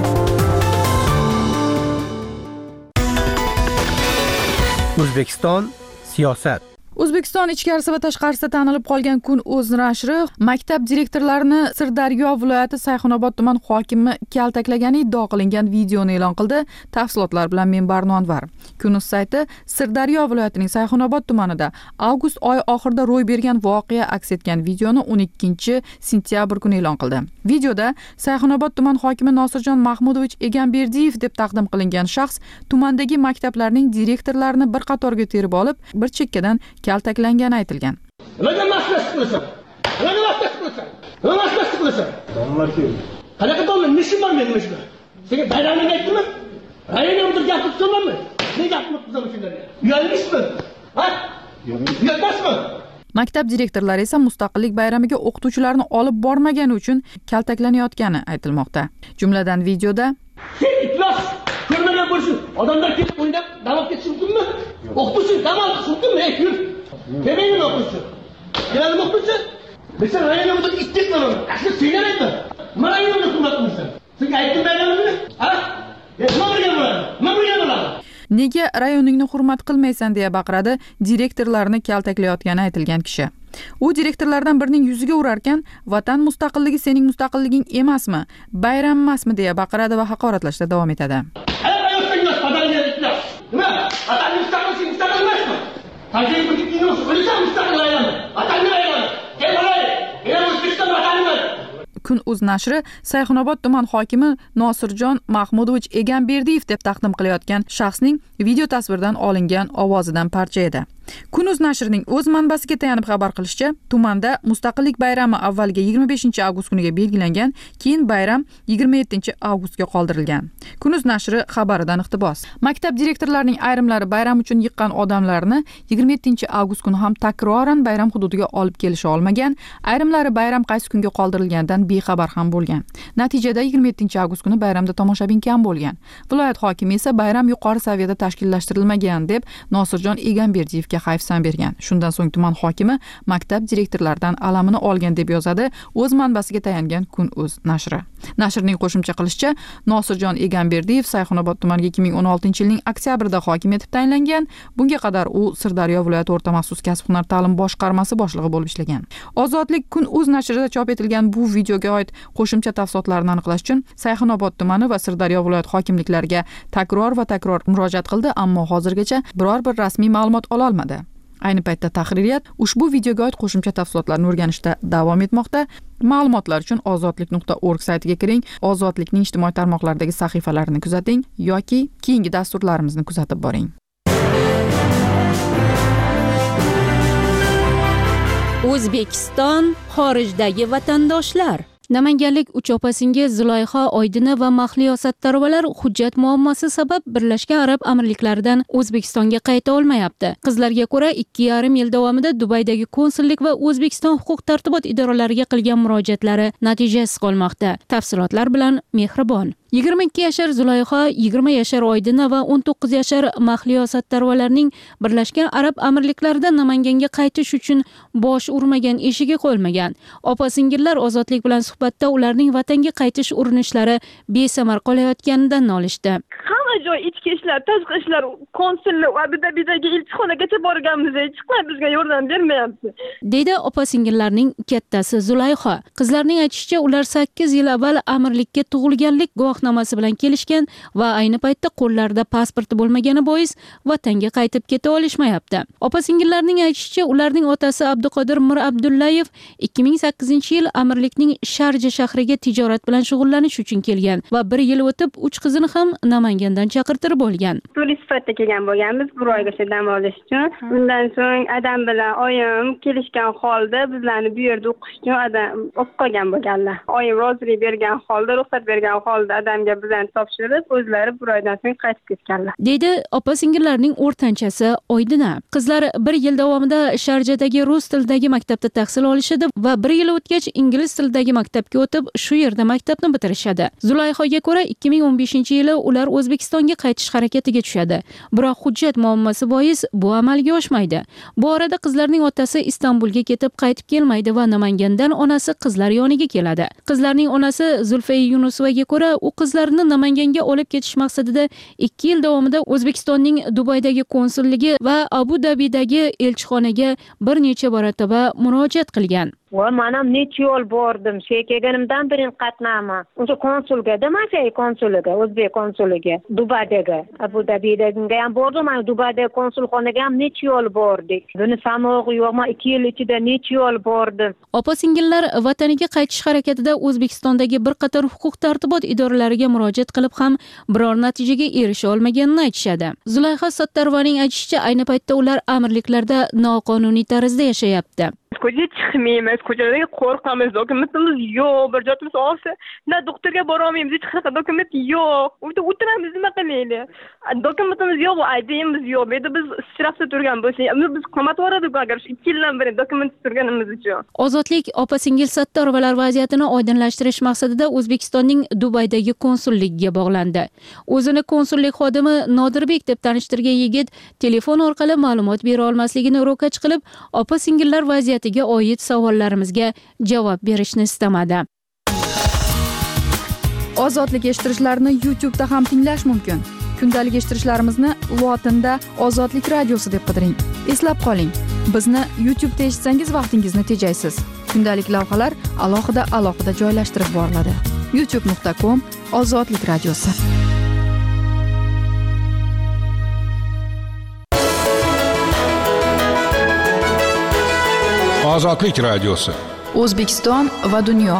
O'zbekiston siyosat. O'zbekiston ichkarisi va tashqarisida tanilib qolgan Kun.uz nashri maktab direktorlarini Sirdaryo viloyati Sayxunobod tuman hokimi kaltaklagani iddia qilingan videoni e'lon qildi. Tafsilotlar bilan men Barno Anvar. Kun.uz sayti Sirdaryo viloyatining Sayxunobod tumanida avgust oyi oxirida ro'y bergan voqea aks etgan videoni 12-sentyabr kuni e'lon qildi. Videoda Sayxunobod tuman hokimi Nosirjon Mahmudovich Egamberdiyev deb taqdim qilingan shaxs tumandagi maktablarning direktorlarini bir qatorga terib olib, bir chekkadan kaltaklangani aytilgan. Nimaga mas'uliyat qilasan? Nimaga mas'uliyat qilasan? Nimaga mas'uliyat qilasan? Domlar-ku. Qanaqa domlar? Nishman men shunda. Senga bayraming aytdimmi? Rayonimda gapirib turmanmi? Nega gapirib tursan shunlarga? Uyalmishmi? Ha? Uyalmasmi? Maktab direktorlari esa mustaqillik bayramiga o'qituvchilarni olib bormagani uchun kaltaklanayotgani aytilmoqda. Jumladan videoda sen iflos ko'rmagan bo'lsin. Odamlar ketib o'ynab davom ketishi mumkinmi? O'qituvchi dam olish mumkinmi? Ey, yur. Kemaymi o'qituvchi? Keladi o'qituvchi? Biz rayonimizda ikki qilamiz. Aslida senga aytdim. Nima rayonimizda xizmat qilsan? Senga aytdim bayramimni? Ha? Nima bo'ladi? Nega rayoningni hurmat qilmaysan deya baqiradi direktorlarni kaltaklayotgani aytilgan kishi. U direktorlardan birining yuziga urarkan, vatan mustaqilligi sening mustaqilliging emasmi, bayram emasmi deya baqiradi va haqoratlashda davom etadi. Kun.uz nashri Sayxunobod tuman hokimi Nosirjon Mahmudovich Egamberdiyev deb taqdim qilayotgan shaxsning video tasvirdan olingan ovozidan parcha edi. Kun.uz nashrining o'z manbasiga tayanib xabar qilishicha, tumanda mustaqillik bayrami avvaliga 25-avgust kuniga belgilangan, keyin bayram 27-avgustga qoldirilgan. Kun.uz nashri xabaridan iqtibos. Maktab direktorlarining ayrimlari bayram uchun yiqqan odamlarni 27-avgust kuni ham takroran bayram hududiga olib kelisha olmagan, ayrimlari bayram qaysi kunga qoldirilganidan bexabar ham bo'lgan. Natijada 27-avgust kuni bayramda tomoshabin kam bo'lgan. Viloyat hokimi esa bayram yuqori saviyada tashkillashtirilmagan deb Nosirjon Egamberdiyevga hayfsan bergan. Shundan so'ng tuman hokimi maktab direktorlaridan alamini olgan deb yozadi o'z manbasiga tayangan Kun.uz nashri. Nashrning qo'shimcha qilishicha, Nosirjon Egamberdiyev Sayxunobod tumaniga 2016-yilning oktyabrida hokim etib tayinlangan. Bunga qadar u Sirdaryo viloyati o'rta maxsus kasb-hunar ta'lim boshqarmasi boshlig'i bo'lib ishlagan. Ozodlik Kun.uz nashrida chop etilgan bu videoga oid qo'shimcha tafsilotlarni aniqlash uchun Sayxunobod tumani va Sirdaryo viloyat hokimliklariga takror murojaat qildi, ammo hozirgacha biror bir rasmiy ma'lumot ola olmadi. Ayni paytda tahririyat ushbu videoga oid qo'shimcha tafsilotlarni o'rganishda davom etmoqda. Ma'lumotlar uchun ozodlik.org saytiga kiring, Ozodlikning ijtimoiy tarmoqlardagi sahifalarini kuzating yoki keyingi dasturlarimizni kuzatib boring. O'zbekiston xorijdagi vatandoshlar. Namanganlik 3 opa-singil Zulayho Oydina va Mahliyo Sattarovanar hujjat muammosi sabab Birlashgan Arab Amirliklaridan O'zbekistonga qayta olmayapti. Qizlarga ko'ra 2,5 yil davomida Dubaydagi konsullik va O'zbekiston huquq-tartibot idoralariga qilgan murojaatlari natijasiz qolmoqda. Tafsilotlar bilan Mehribon. 22 yashar Zulayho, 20 yashar Oydina va 19 yashar Mahliyo Sattarvalarning Birlashgan Arab Amirliklarida Namanganga qaytish uchun bosh urmagan eshigi qo'yilmagan. Opa-singillar Ozodlik bilan suhbatda ularning vatanga qaytish urinishlari besamar qolayotganidan nolishdi. Hamma joy ichki ishlar, tashqi ishlar, konsullik va Abu-Dabidagi elchixonagacha borganmiz, hech qanday bizga yordam bermayapti. Deydi opa-singillarning kattasi Zulayho. Qizlarning aytishicha, ular 8 yil avval amirlikka tug'ilganlik guvohnomasi bilan kelishgan va ayni paytda qo'llarida pasporti bo'lmagani bois vatanga qaytib keta olishmayapti. Opa-singillarning aytishicha, ularning otasi Abduqodir Mir Abdullayev 2008-yil amirlikning Sharja shahriga tijorat bilan shug'ullanish uchun kelgan va 1 yil o'tib 3 qizini ham Namangandan chaqirtirib bo'lgan. Turist sifatida kelgan bo'lganmiz, bir oyga dam olish uchun. Undan so'ng adam bilan oyim kelishgan holda bizlarni bu yerda o'qish uchun adam olib qolgan bo'lganlar. Oyim rozilik bergan holda, ruxsat bergan holda adamga bizlarni topshirib, o'zlari bir oydan so'ng qaytib ketganlar. Deydi opa-singillarning o'rtanchasi Oydina. Qizlar 1 yil davomida Sharjadagi rus tilidagi maktabda tahsil olishadi va 1 yil o'tgach ingliz tilidagi maktabga o'tib, shu yerda maktabni bitirishadi. Zulayhoga ko'ra 2015-yili ular O'zbekistonga qaytish harakatiga tushadi. Biroq hujjat muammosi bois bu amalga oshmaydi. Bu orada qizlarning otasi Istanbulga ketib qaytib kelmaydi va Namangandan onasi qizlar yoniga keladi. Qizlarning onasi Zulfiya Yunusovaga ko'ra, u qizlarini Namanganga olib ketish maqsadida 2 yil davomida O'zbekistonning Dubaydagi konsulligi va Abu-Dabidagi elchixonaga bir necha marotaba murojaat qilgan. Va men ham necha yo'l bordim. Kelganimdan birinchi qatnaman. O'sha konsulga, Damasey konsuliga, O'zbek konsuliga, Dubaydagi, Abu-Dabidagi ham bordim. Men Dubaydagi konsulxonaga ham necha yo'l bordik. Buni sanoqi yo'qmi, 2 yil ichida necha yo'l bordim. Opa-singillar vataniga qaytish harakatida O'zbekistondagi bir qator huquq-tartibot idoralariga murojaat qilib ham biror natijaga erisha olmaganini aytishadi. Zulayho Sattarvaning aytishicha, ayni paytda ular amirliklarda noqonuniy tarzda yashayapti. Ko'chaga chiqmaymiz, ko'chalarga qo'rqamiz, dokumentimiz yo'q, bir joyimiz olsa, na doktorga bora olmaymiz, hech qanaqa dokument yo'q. Uyda o'tiramiz, nima qilaylik? Dokumentimiz yo'q, ID'miz yo'q. Bu yerda biz shtrafda turgan bo'lsak, biz qamatib yuboradiku agar 2 yildan beri dokument turganimiz uchun. Ozodlik opa-singil Sattarvalar vaziyatini oydinlashtirish maqsadida O'zbekistonning Dubaydagi konsulligiga bog'landi. O'zini konsullik xodimi Nodirbek deb tanishtirgan yigit telefon orqali ma'lumot bera olmasligini ro'kach qilib, opa-singillar vaziyatiga oid savollarimizga javob berishni istamadi. Ozodlik eshittirishlarni YouTube'da ham tinglash mumkin. Kundalik eshittirishlarimizni lotinda Ozodlik radiosi deb qidiring. Eslab qoling, bizni YouTube'da eshitsangiz vaqtingizni tejaysiz. Kundalik lavhalar alohida joylashtirib boriladi. youtube.com/Ozodlik radiosi. Ozodlik radiosi. O'zbekiston va dunyo.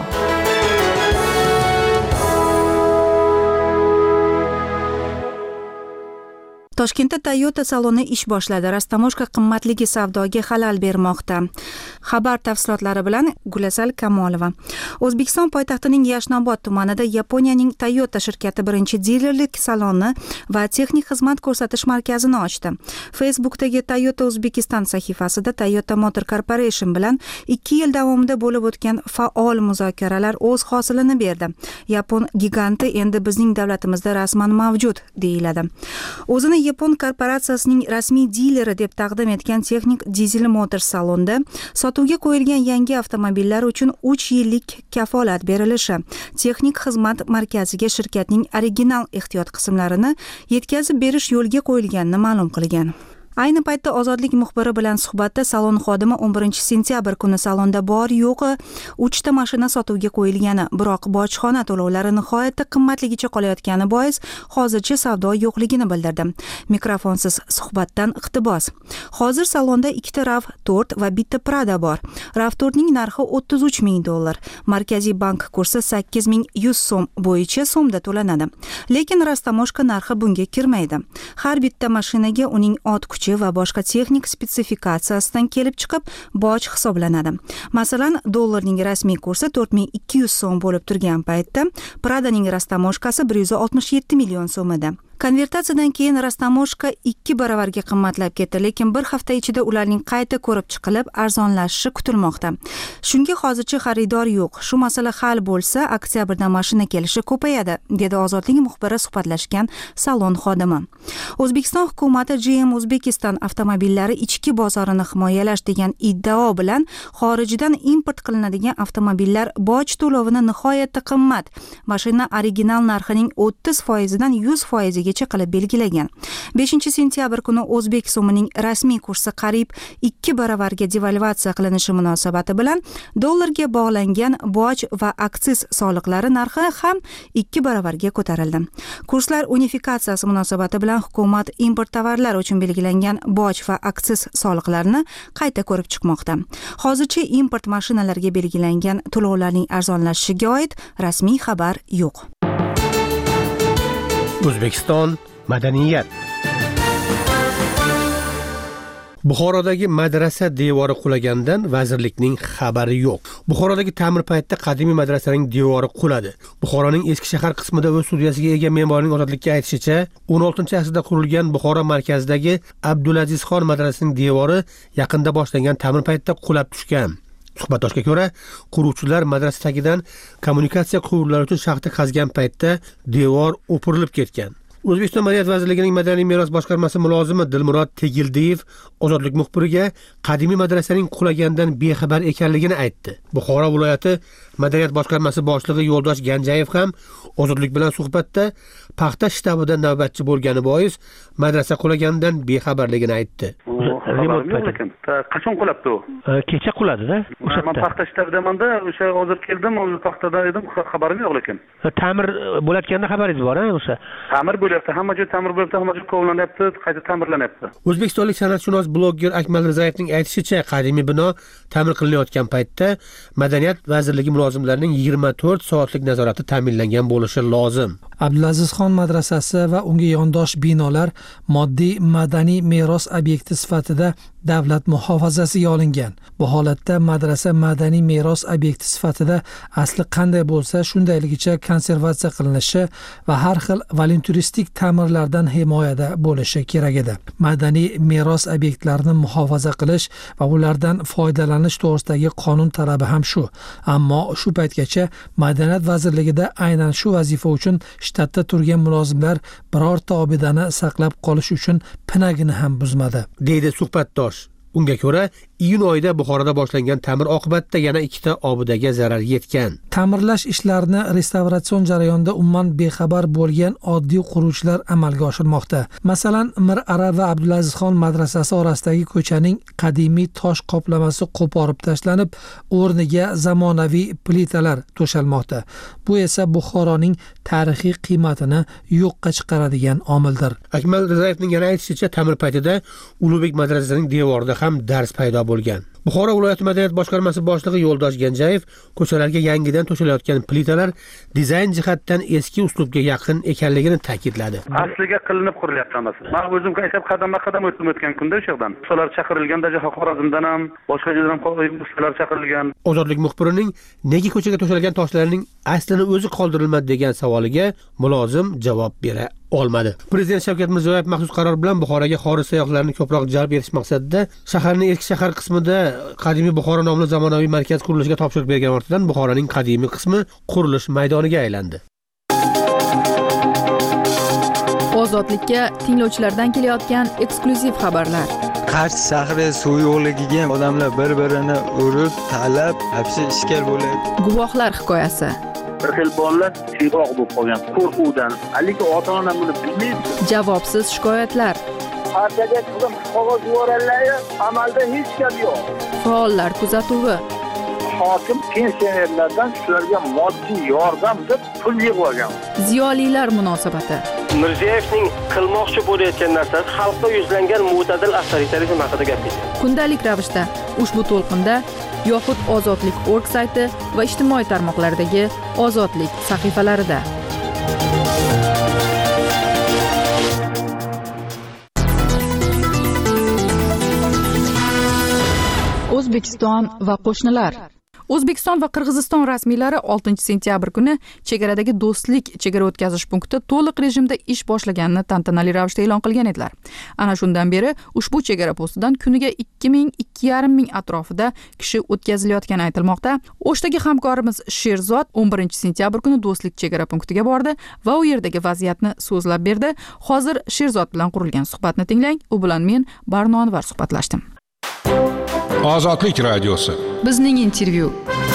Toshkentda Toyota saloni ish boshladi. Rastamoshka qimmatligi savdoga xalal bermoqda. Xabar tafsilotlari bilan Gulasal Kamolova. O'zbekiston poytaxtining Yashnobod tumanida Yaponiyaning Toyota shirkati birinchi dilerlik saloni va texnik xizmat ko'rsatish markazini ochdi. Facebookdagi Toyota O'zbekiston sahifasida Toyota Motor Corporation bilan 2 yil davomida bo'lib o'tgan faol muzokaralar o'z hosilini berdi. Yapon giganti endi bizning davlatimizda rasman mavjud deyiladi. O'zini Yapon korporatsiyasining rasmiy dileri deb taqdim etgan Texnik Diesel Motors salonida sotuvga qo'yilgan yangi avtomobillar uchun 3 yillik kafolat berilishi, texnik xizmat markaziga shirkatning original ehtiyot qismlarini yetkazib berish yo'lga qo'yilganini ma'lum qilgan. Ayni paytda Ozodlik muxbiri bilan suhbatda salon xodimi 11-sentyabr kuni salonda bor yo'qi 3 ta mashina sotuvga qo'yilgani, biroq bojxona to'lovlari nihoyatda qimmatligicha qolayotgani bois hozircha savdo yo'qligini bildirdi. Mikrofonsiz suhbatdan iqtibos. Hozir salonda 2 ta RAV4 va bitta Prado bor. RAV4ning narxi $33,000. Markaziy bank kursi 8,100 so'm bo'yicha so'mda to'lanadi. Lekin rastamoshka narxi bunga kirmaydi. Har bitta mashinaga uning ot va boshqa texnik spetsifikatsiyasidan kelib chiqib boj hisoblanadi. Masalan, dollarning rasmiy kursi 4200 so'm bo'lib turgan paytda Pradoning rastamoshkasi 167 million so'm edi. Konvertatsiyadan keyin Rastamoshka 2 baravarga qimmatlab ketdi, lekin bir hafta ichida ularning qayta ko'rib chiqilib, arzonlashishi kutilmoqda. Shunga hozircha xaridor yo'q. Shu masala hal bo'lsa, oktyabrda mashina kelishi ko'payadi, dedi Ozodlik muxbiri suhbatlashgan salon xodimi. O'zbekiston hukumati GM Uzbekistan avtomobillari ichki bozorini himoyalash degan iddao bilan xorijdan import qilinadigan avtomobillar boj to'lovini nihoyatda qimmat, mashina original narxining 30% dan 100% gacha qilib belgilagan. 5-sentyabr kuni o'zbek so'mining rasmiy kursi qariyb 2 baravarga devalvatsiya qilinishi munosabati bilan dollarga bog'langan boj va aksiz soliqlari narxi ham 2 baravarga ko'tarildi. Kurslar unifikatsiyasi munosabati bilan hukumat import tovarlar uchun belgilangan boj va aksiz soliqlarini qayta ko'rib chiqmoqda. Hozircha import mashinalarga belgilangan to'lovlarning arzonlashishiga oid rasmiy xabar yo'q. O'zbekiston madaniyat. Buxorodagi madrasa devori qulagandan vazirlikning xabari yo'q. Buxorodagi ta'mir paytida qadimiy madrasaning devori quladi. Buxoroning eski shahar qismida o'z studiyasiga ega me'morning Ozodlikka aytishicha, 16-asrda qurilgan Buxoro markazidagi Abdulazizxon madrasasining devori yaqinda boshlangan ta'mir paytida qulab tushgan. Suhbatdoshga ko'ra, quruvchilar madrasa tagidan kommunikatsiya quvurlari uchun shaxta qazgan paytda devor o'pirilib ketgan. O'zbekiston Madaniyat vazirligining Madaniy meros boshqarmasi mulozimi Dilmurod Tegildiyev Ozodlik muxbiriga qadimiy madrasaning qulagandan bexabar ekanligini aytdi. Buxoro viloyati Madaniyat boshqarmasi boshlig'i Yo'ldosh Ganjayev ham Ozodlik bilan suhbatda paxta shtabida navbatchi bo'lgani bois madrasa qulagandan bexabarligini aytdi. Qachon qulabdi u? Kecha quladi-da. Men paxta shtabidamanda, o'sha hozir keldim, o'sha paxtada edim, xabarim yo'q lekin. Ta'mir bo'layotganda xabaringiz bor-a o'sha? Ta'mir bo'lyapti, hamma joy ta'mir bo'lyapti, hamma joy kovlanyapti, qayta ta'mirlanyapti. O'zbekistonlik san'atshunos blogger Akmal Rizayevning aytishicha, qadimiy bino ta'mir qilinayotgan paytda Madaniyat vazirligi mulozimlarining 24 soatlik nazorati ta'minlangan bo'lishi lozim. Abdulazizxon madrasasi va unga yondosh binolar moddiy madaniy meros obyekti sifatida davlat muhofazasiga olingan. Bu holatda madrasa madaniy meros obyekti sifatida asli qanday bo'lsa shundayligicha konservatsiya qilinishi va har xil volunturistik ta'mirlardan himoyada bo'lishi kerak edi. Madaniy meros obyektlarini muhofaza qilish va ulardan foydalanish to'g'risidagi qonun talabi ham shu. Ammo shu paytgacha Madaniyat vazirligida aynan shu vazifa uchun shtatda turgan mulozimlar birorta obidani saqlab qolish uchun pinagini ham buzmadi, deydi suhbatdosh. Unga ko'ra, iyun oyida Buxoroda boshlangan ta'mir oqibatida yana 2 ta obidaga zarar yetgan. Ta'mirlash ishlarini restavratsion jarayonida umuman bexabar bo'lgan oddiy quruvchilar amalga oshirmoqda. Masalan, Mir Ara va Abdulazizxon madrasasi orasidagi ko'chaning qadimiy tosh qoplamasi qo'porib tashlanib, o'rniga zamonaviy plitalar to'shalmoqda. Bu esa Buxoroning tarixiy qiymatini yo'qqa chiqaradigan omildir. Akmal Rizayevning yana aytishicha, ta'mir paytida Ulug'bek madrasasining devorida ham dars paydo bo'lgan. Buxoro viloyati Madaniyat boshqarmasi boshlig'i Yo'ldosh Ganjayev ko'chalarga yangidan to'shalayotgan plitalar dizayn jihatdan eski uslubga yaqin ekanligini ta'kidladi. Asliga qilinib qurilyapti hammasi. Men o'zim qaytib qadam-qadam o'tgan kunda o'sha yerdan. Ustolar chaqirilgan, Xorazmdan ham, boshqa joydan ham ustolar chaqirilgan. Ozodlik muxbirining nega ko'chaga to'shalgan toshlarning aslini o'zi qoldirilmadi degan savoliga mulozim javob bera olmadi. Prezident Shavkat Mirziyoyev maxsus qaror bilan Buxoroga xorij sayyohlarni ko'proq jalb etish maqsadida shaharning eski shahar qismida qadimiy Buxoro nomli zamonaviy markaz qurilishiga topshiriq bergan ortidan Buxoroning qadimiy qismi qurilish maydoniga aylandi. Ozodlikka tinglovchilardan kelayotgan eksklyuziv xabarlar. Qarshi shahri suv yo'qligiga odamlar bir-birini urib, talab, hapsi ishkal bo'ladi. Guvohlar hikoyasi. Bir xil bolalar siyg'oq bo'lib qolgan qo'rquvdan. Lekin ota-ona buni bilmaydi. Javobsiz shikoyatlar. Partiyaga qilib qog'oz yuborganlar, amalda hech gap yo'q. Faollar kuzatuvi. Hokim pensionerlardan shularga moddiy yordam deb pul yig'ib olgan. Ziyolilar munosabati. Mirziyoyevning qilmoqchi bo'layotgan narsasi xalqqa yuzlangan mo'tadil avtoritarizm haqida gapirdi. Kundalik ravishda ushbu to'lqinda yoxud ozodlik.org sayti va ijtimoiy tarmoqlardagi Ozodlik sahifalarida. O'zbekiston va qo'shnilar. O'zbekiston va Qirg'iziston rasmiylari 6-sentyabr kuni chegaradagi Do'stlik chegara o'tkazish punkti to'liq rejimda ish boshlaganini tantanali ravishda e'lon qilgan edilar. Ana shundan beri ushbu chegara postidan kuniga 2000-2500 atrofida kishi o'tkazilayotgani aytilmoqda. O'shdagi hamkorimiz Sherzod 11-sentyabr kuni Do'stlik chegara punktiga bordi va u yerdagi vaziyatni so'zlab berdi. Hozir Sherzod bilan qurilgan suhbatni tinglang. U bilan men Barno Anvar suhbatlashdim. Ozodlik radiosi. Bizning intervyu.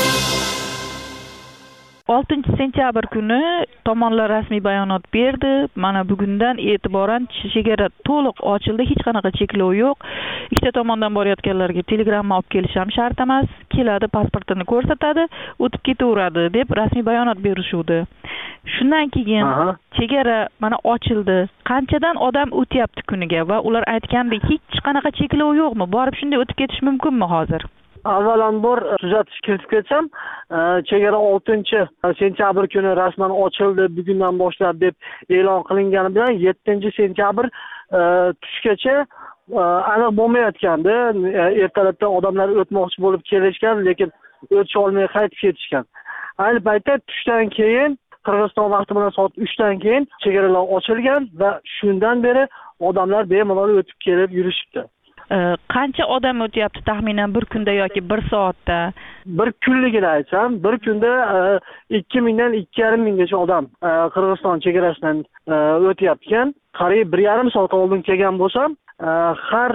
6-sentyabr kuni tomonlar rasmiy bayonot berdi. Mana bugundan e'tiboran chegara to'liq ochildi, hech qanaqa cheklov yo'q. Ikkita tomondan borayotganlarga telegramma olib kelish ham shart emas. Keladi, pasportini ko'rsatadi, o'tib ketaveradi deb rasmiy bayonot berishuvdi. Shundan keyin chegara mana ochildi. Qanchadan odam o'tyapti kuniga va ular aytgandek hech qanaqa cheklov yo'qmi? Borib shunday o'tib ketish mumkinmi hozir? Avvalambor tuzatish kiritib ketsam, chegara 6-sentyabr kuni rasman ochildi, bugundan boshlab deb e'lon qilingani bilan 7-sentyabr tushgacha aniq bo'lmayotgandi. Ertalabdan odamlar o'tmoqchi bo'lib kelishgan, lekin o'tisha olmay qaytib ketishgan. Ayni paytda tushdan keyin Qirg'iziston vaqti bilan soat 3 dan keyin chegaralar ochilgan va shundan beri odamlar bemalol o'tib kelib yurishibdi. Qancha odam o'tyapti taxminan bir kunda yoki bir soatda? Bir kunligini aytsam, bir kunda 2000 dan 2500 gacha odam Qirg'iziston chegarasidan o'tyapti. Qariyb 1,5 soat oldin kelgan bo'lsam, har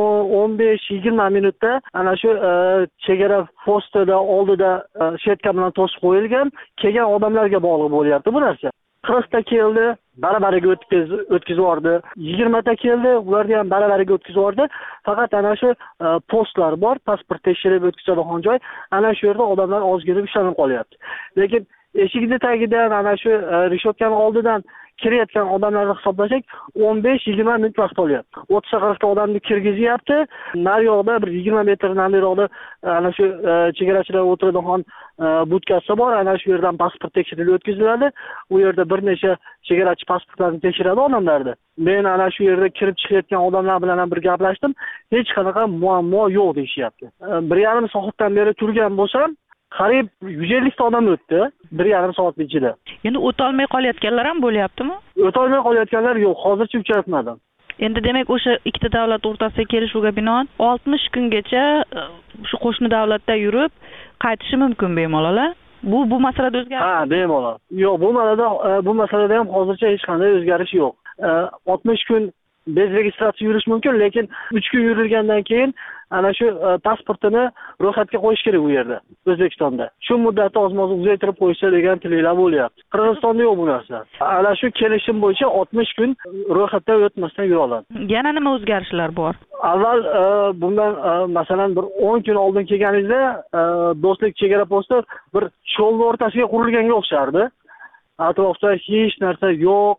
15-20 minutda ana shu chegara postida oldida shetka bilan to'sib qo'yilgan, kelgan odamlarga bog'liq bo'lyapti bu narsa. 40 ta keldi, barabariga o'tkazib yubordi. 20 ta keldi, ularni ham barabariga o'tkazib yubordi. Faqat ana shu postlar bor, pasport tekshirib o'tkazadigan joy. Ana shu yerda odamlar ozgina ushlanib qolyapti. Lekin eshikni tagidan ana shu rishotkaning oldidan kirayotgan odamlarni hisoblasak 15-20 minut vaqt olyapti. 30-40 ta odamni kirgizyapti. Naryoqda bir 20 metr nariroqda ana shu chegarachilar o'tiradigan budkasi bor. Ana shu yerdan pasport tekshirilib o'tkaziladi. U yerda bir necha chegarachi pasportlarni tekshiradi odamlarni. Men ana shu yerda kirib chiqayotgan odamlar bilan ham bir gaplashdim. Hech qanaqa muammo yo'q deyishyapti. 1,5 soatdan beri turgan bo'lsam, qariyb 150 ta odam o'tdi 1,5 soat ichida. Endi o'tolmay qolayotganlar ham bo'lyaptimi? O'tolmay qolayotganlar yo'q, hozircha uchratmadim. Endi demak o'sha ikkita davlat o'rtasidagi kelishuvga binoan 60 kungacha shu qo'shni davlatda yurib qaytishi mumkin bemalol. Bu masalada o'zgarish? Ha, bemalol. Yo'q, bu masalada ham hozircha hech qanday o'zgarish yo'q. 60 kun bez registratsiya yurish mumkin, lekin 3 kun yurilgandan keyin ana shu pasportini ro'yxatga qo'yish kerak u yerda, O'zbekistonda. Shu muddatni oz-moz uzaytirib qo'yishsa degan tilaklar bo'lyapti. Qirg'izistonda yo'q bu narsa. Ana shu kelishim bo'yicha 60 kun ro'yxatdan o'tmasdan yura oladi. Yana nima o'zgarishlar bor? Avval bundan masalan bir 10 kun oldin kelganingizda Do'stlik chegara posti bir cho'lning o'rtasiga qurilganga o'xshardi. Atrofda hech narsa yo'q,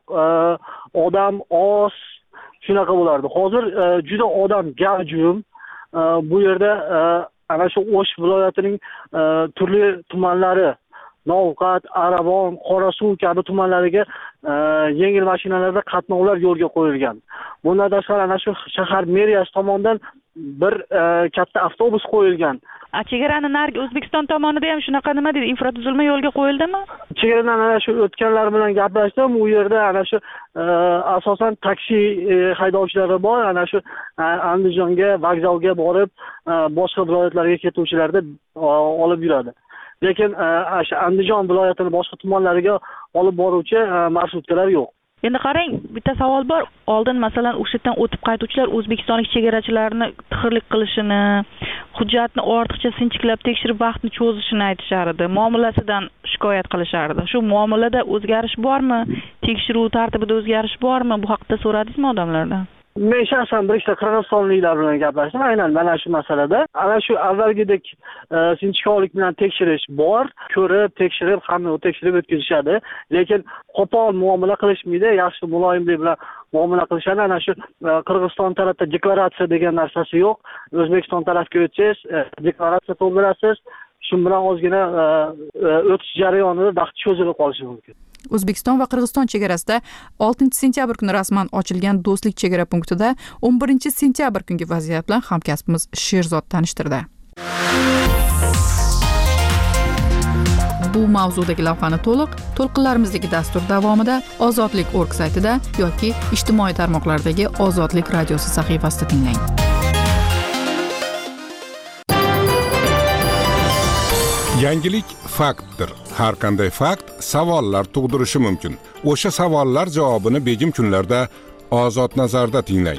odam oz, shunaqa bo'lardi. Hozir juda odam gavjum. Bu yerda ana shu O'sh viloyatining turli tumanlari, Novqat, Arabon, Qorasuv kabi tumanlariga yengil mashinalarda qatnovlar yo'lga qo'yilgan. Bundan tashqari ana shu shahar meriyasi tomonidan bir katta avtobus qo'yilgan. Chegarani narigi O'zbekiston tomonida ham shunaqa nima deydi, infratuzilma yo'lga qo'yildimi? Chegaradan ana shu o'tganlar bilan gaplashdim. U yerda ana shu asosan taksi haydovchilari bor. Ana shu Andijonga, vokzalga borib, boshqa viloyatlarga ketuvchilarni olib yuradi. Lekin o'sha Andijon viloyatining boshqa tumanlariga olib boruvchi marshrutkalar yo'q. Endi qarang, bitta savol bor. Oldin masalan o'sha yerdan o'tib qaytuvchilar o'zbekistonlik chegarachilarni tixirlik qilishini, hujjatni ortiqcha sinchiklab tekshirib vaqtni cho'zishini aytishar edi. Muomalasidan shikoyat qilishar edi. Shu muomalada o'zgarish bormi? Tekshiruv tartibida o'zgarish bormi? Bu haqda so'radingizmi odamlardan? Men shaxsan bir ikkita qirg'izistonliklar bilan gaplashdim, aynan mana shu masalada. Ana shu avvalgidek sinchkovlik bilan tekshirish bor, ko'rib, tekshirib, hamma tekshirib o'tkazishadi, lekin qo'pol muomala qilishmaydi, yaxshi muloyimlik bilan muomala qilishadi. Ana shu Qirg'iziston tarafda deklaratsiya degan narsasi yo'q. O'zbekiston tarafga o'tsangiz, deklaratsiya to'ldirasiz. Shu bilan ozgina o'tish jarayonida vaqt cho'zilib qolishi mumkin. O'zbekiston va Qirg'iziston chegarasida 6-sentyabr kuni rasman ochilgan Do'stlik chegara punktida 11-sentyabr kungi vaziyat bilan hamkasbimiz Sherzod tanishtirdi. mavzudagi lavhani to'lqinlarimizdagi dastur davomida Ozodlik.org saytida yoki ijtimoiy tarmoqlardagi Ozodlik radiosi sahifasida tinglang. Yangilik faktdir. Har qanday fakt savollar tug'dirishi mumkin. O'sha savollar javobini begim kunlarda Ozod nazarda tinglang.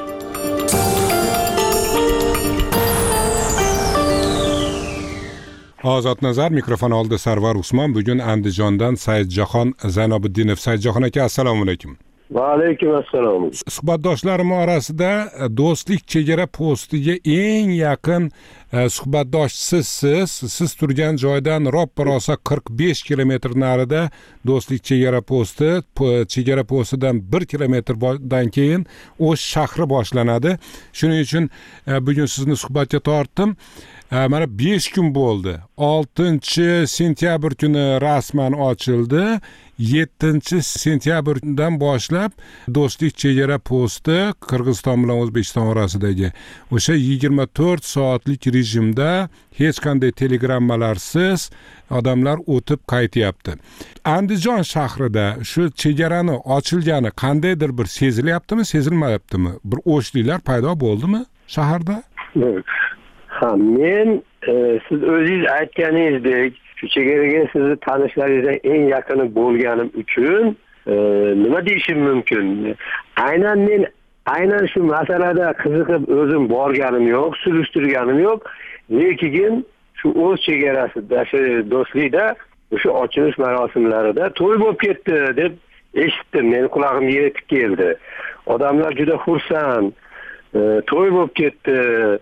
Ozod nazar mikrofon oldi Sarvar Usmon. Bugun Andijondan Saidjahon Zaynobiddinov. Saidjahon aka, assalomu alaykum. Va alaykum assalom. Suhbatdoshlarim orasida do'stlik chegara postiga eng yaqin suhbatdosh siz turgan joydan roppa-rosa 45 kilometr narida do'stlik chegara postidan 1 kilometrdan keyin O'sh shahri boshlanadi. Shuning uchun bugun sizni suhbatga tortdim. Mana 5 kun bo'ldi. 6-sentyabr kuni rasman ochildi. 7-sentyabrdan boshlab do'stlik chegara posti Qirg'iziston bilan O'zbekiston orasidagi o'sha 24 soatlik rejimda hech qanday telegrammalarsiz odamlar o'tib qaytyapti. Andijon shahrida shu chegarani ochilgani qandaydir bir sezilyaptimi, sezilmayaptimi? Bir o'shliklar paydo bo'ldimi shaharda? Ha, men siz o'zingiz aytganingizdek, shu chegaraga sizni tanishlaringizdan eng yaqini bo'lganim uchun nima deyishim mumkin? Aynan shu masalada qiziqib o'zim borganim yo'q, surishtirganim yo'q. Lekin shu o'z chegarasida, shu do'stlikda o'sha ochilish marosimlarida to'y bo'lib ketdi deb eshitdim. Meni qulog'imga yetib keldi. Odamlar juda xursand. To'y bo'lib ketdi,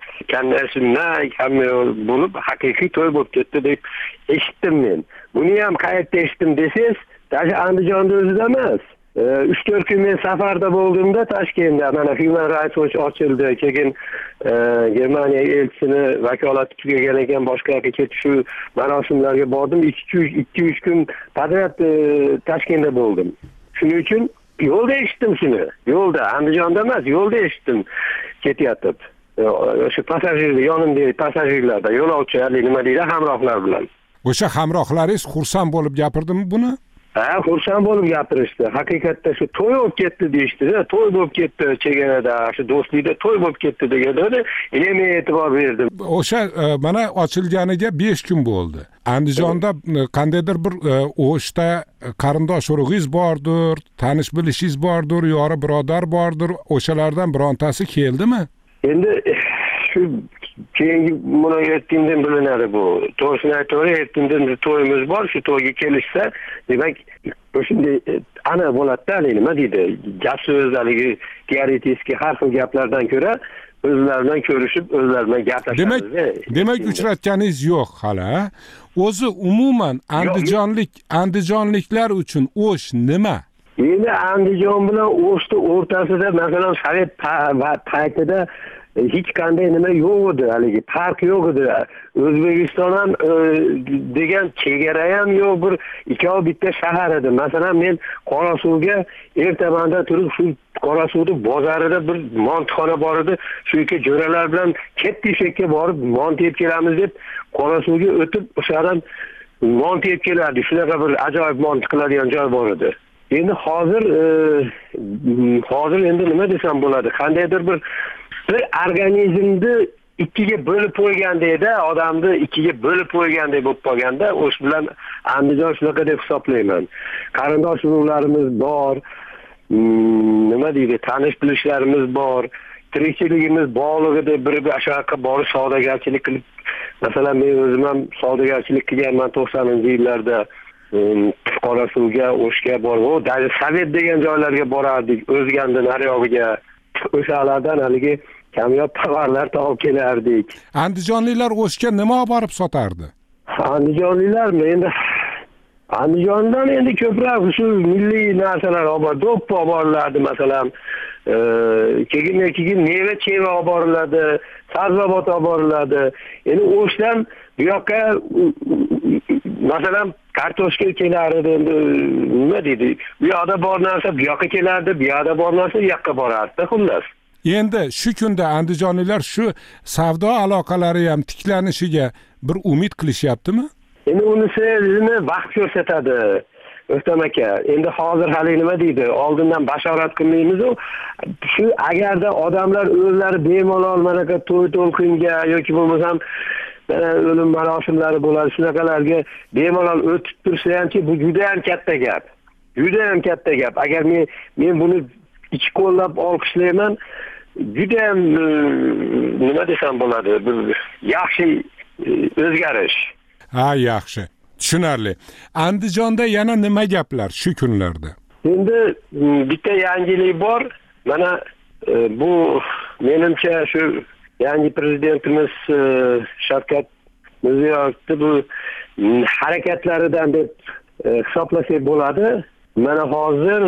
bo'lib haqiqiy to'y bo'lib ketdi deb eshitdim men. Buni ham qayerda eshitdim desangiz, даже Andijonda o'zida emas. 3-4 kun men safarda bo'ldimda Toshkentda, mana Human Rights Watch ochildi, keyin Germaniya elchisini vakolati tugagan ekan, boshqa yoqqa ketib shu marosimlarga bordim. 2-3 kun podrad Toshkentda bo'ldim. Shuning uchun yo'lda eshitdim shuni. Yo'lda, Andijonda emas, yo'lda eshitdim ketyapti. O'sha passajirlar, yonimdagi passajirlarda, yo'lovchilar, nima deydi, hamrohlar bilan. O'sha hamrohlaringiz xursand bo'lib gapirdimi buni? Ha, xursand bo'lib gapirishdi. Haqiqatda shu to'y bo'lib ketdi deyishdi-da, to'y bo'lib ketdi chegarada, shu do'stlikda to'y bo'lib ketdi deganda men e'tibor berdim. O'sha mana ochilganiga 5 kun bo'ldi. Andijonda qandaydir bir O'shda qarindosh urug'ingiz bordir, tanish bilishingiz bordir, yori birodar bordir. O'shalardan birontasi keldimi? Endi shu keyingi munoyatdan bilinadi bu. To'g'risini aytavering, ertadan to'yimiz bor, shu to'yga kelishsa, demak, o'shunday ana bo'ladi-da, nima deydi? Gap so'zlariga teoretik har xil gaplardan ko'ra o'zlaridan ko'rishib, o'zlaridan gaplashamiz. Demak, uchratganingiz yo'q hali. O'zi umuman andijonliklar uchun O'sh nima? Endi Andijon bilan O'shni o'rtasida, masalan, Sovet paytida hech qanday nima yo'q edi, haligi farq yo'q edi. O'zbekiston ham degan chegara ham yo'q, bir ikkovi bitta shahar edi. Masalan, men Qorasuvga ertamanda turib shu Qorasuvni bozorida bir montxona bor edi. Shu yerga jo'ralar bilan Kettishekka borib mont yeb kelamiz deb Qorasuvga o'tib o'shadan mont yeb kelardi. Shunaqa bir ajoyib mont qiladigan joy bor edi. Endi hozir endi nima desam bo'ladi? Qandaydir bir organizmni ikkiga bo'lib qo'ygandek-da, odamni ikkiga bo'lib qo'ygandek bo'lib qolganda, o'sh bilan Andijon shunaqa deb hisoblayman. Qarindosh urug'larimiz bor, nima deydi, tanish bilishlarimiz bor, tirikchiligimiz bog'lig'ida bir-bir ashaqqa borib savdogarchilik qilib, masalan, men o'zim ham savdogarchilik qilganman 90-yillarda. Qorasuvga, O'shga borib, даже Sovet degan joylarga borardik, O'zgandan nariyog'iga. O'shalardan haligi kamyob tovarlar topib kelardik. Andijonliklar O'shga nima olib borib sotardi? Andijonliklarmi? Andijondan endi ko'proq shu milliy narsalar olib borib, do'ppi olib boriladi, masalan, keyin meva-cheva olib boriladi, sabzavot olib boriladi. Endi O'shdan bu yoqqa masalan kartoshka kelardi, endi nima deydi? Bu yoqda bor narsa bu yoqqa kelardi, bu yoqda bor narsa bu yoqqa borardi, xullas. Endi shu kunda andijonliklar shu savdo aloqalari ham tiklanishiga bir umid qilishyaptimi? Endi unisini vaqt ko'rsatadi. O'stam aka, endi hozir hali nima deydi? Oldindan bashorat qilmaymiz-ku. Shu agarda odamlar o'zlari bemalol mana to'y to'lqinga yoki bo'lmasam o'lim marosimlari bo'ladi, shunaqalarga bemalol o'tib tursa hamki, bu juda ham katta gap. Juda ham katta gap. Agar men buni ichi qo'llab olqishlayman, juda ham nima desam bo'ladi, yaxshi o'zgarish. Ha, yaxshi. Tushunarli. Andijonda yana nima gaplar shu kunlarda? Endi bitta yangilik bor. Mana bu menimcha shu yangi prezidentimiz Shavkat Mirziyoyevning bu harakatlaridan deb hisoblasak bo'ladi. Mana hozir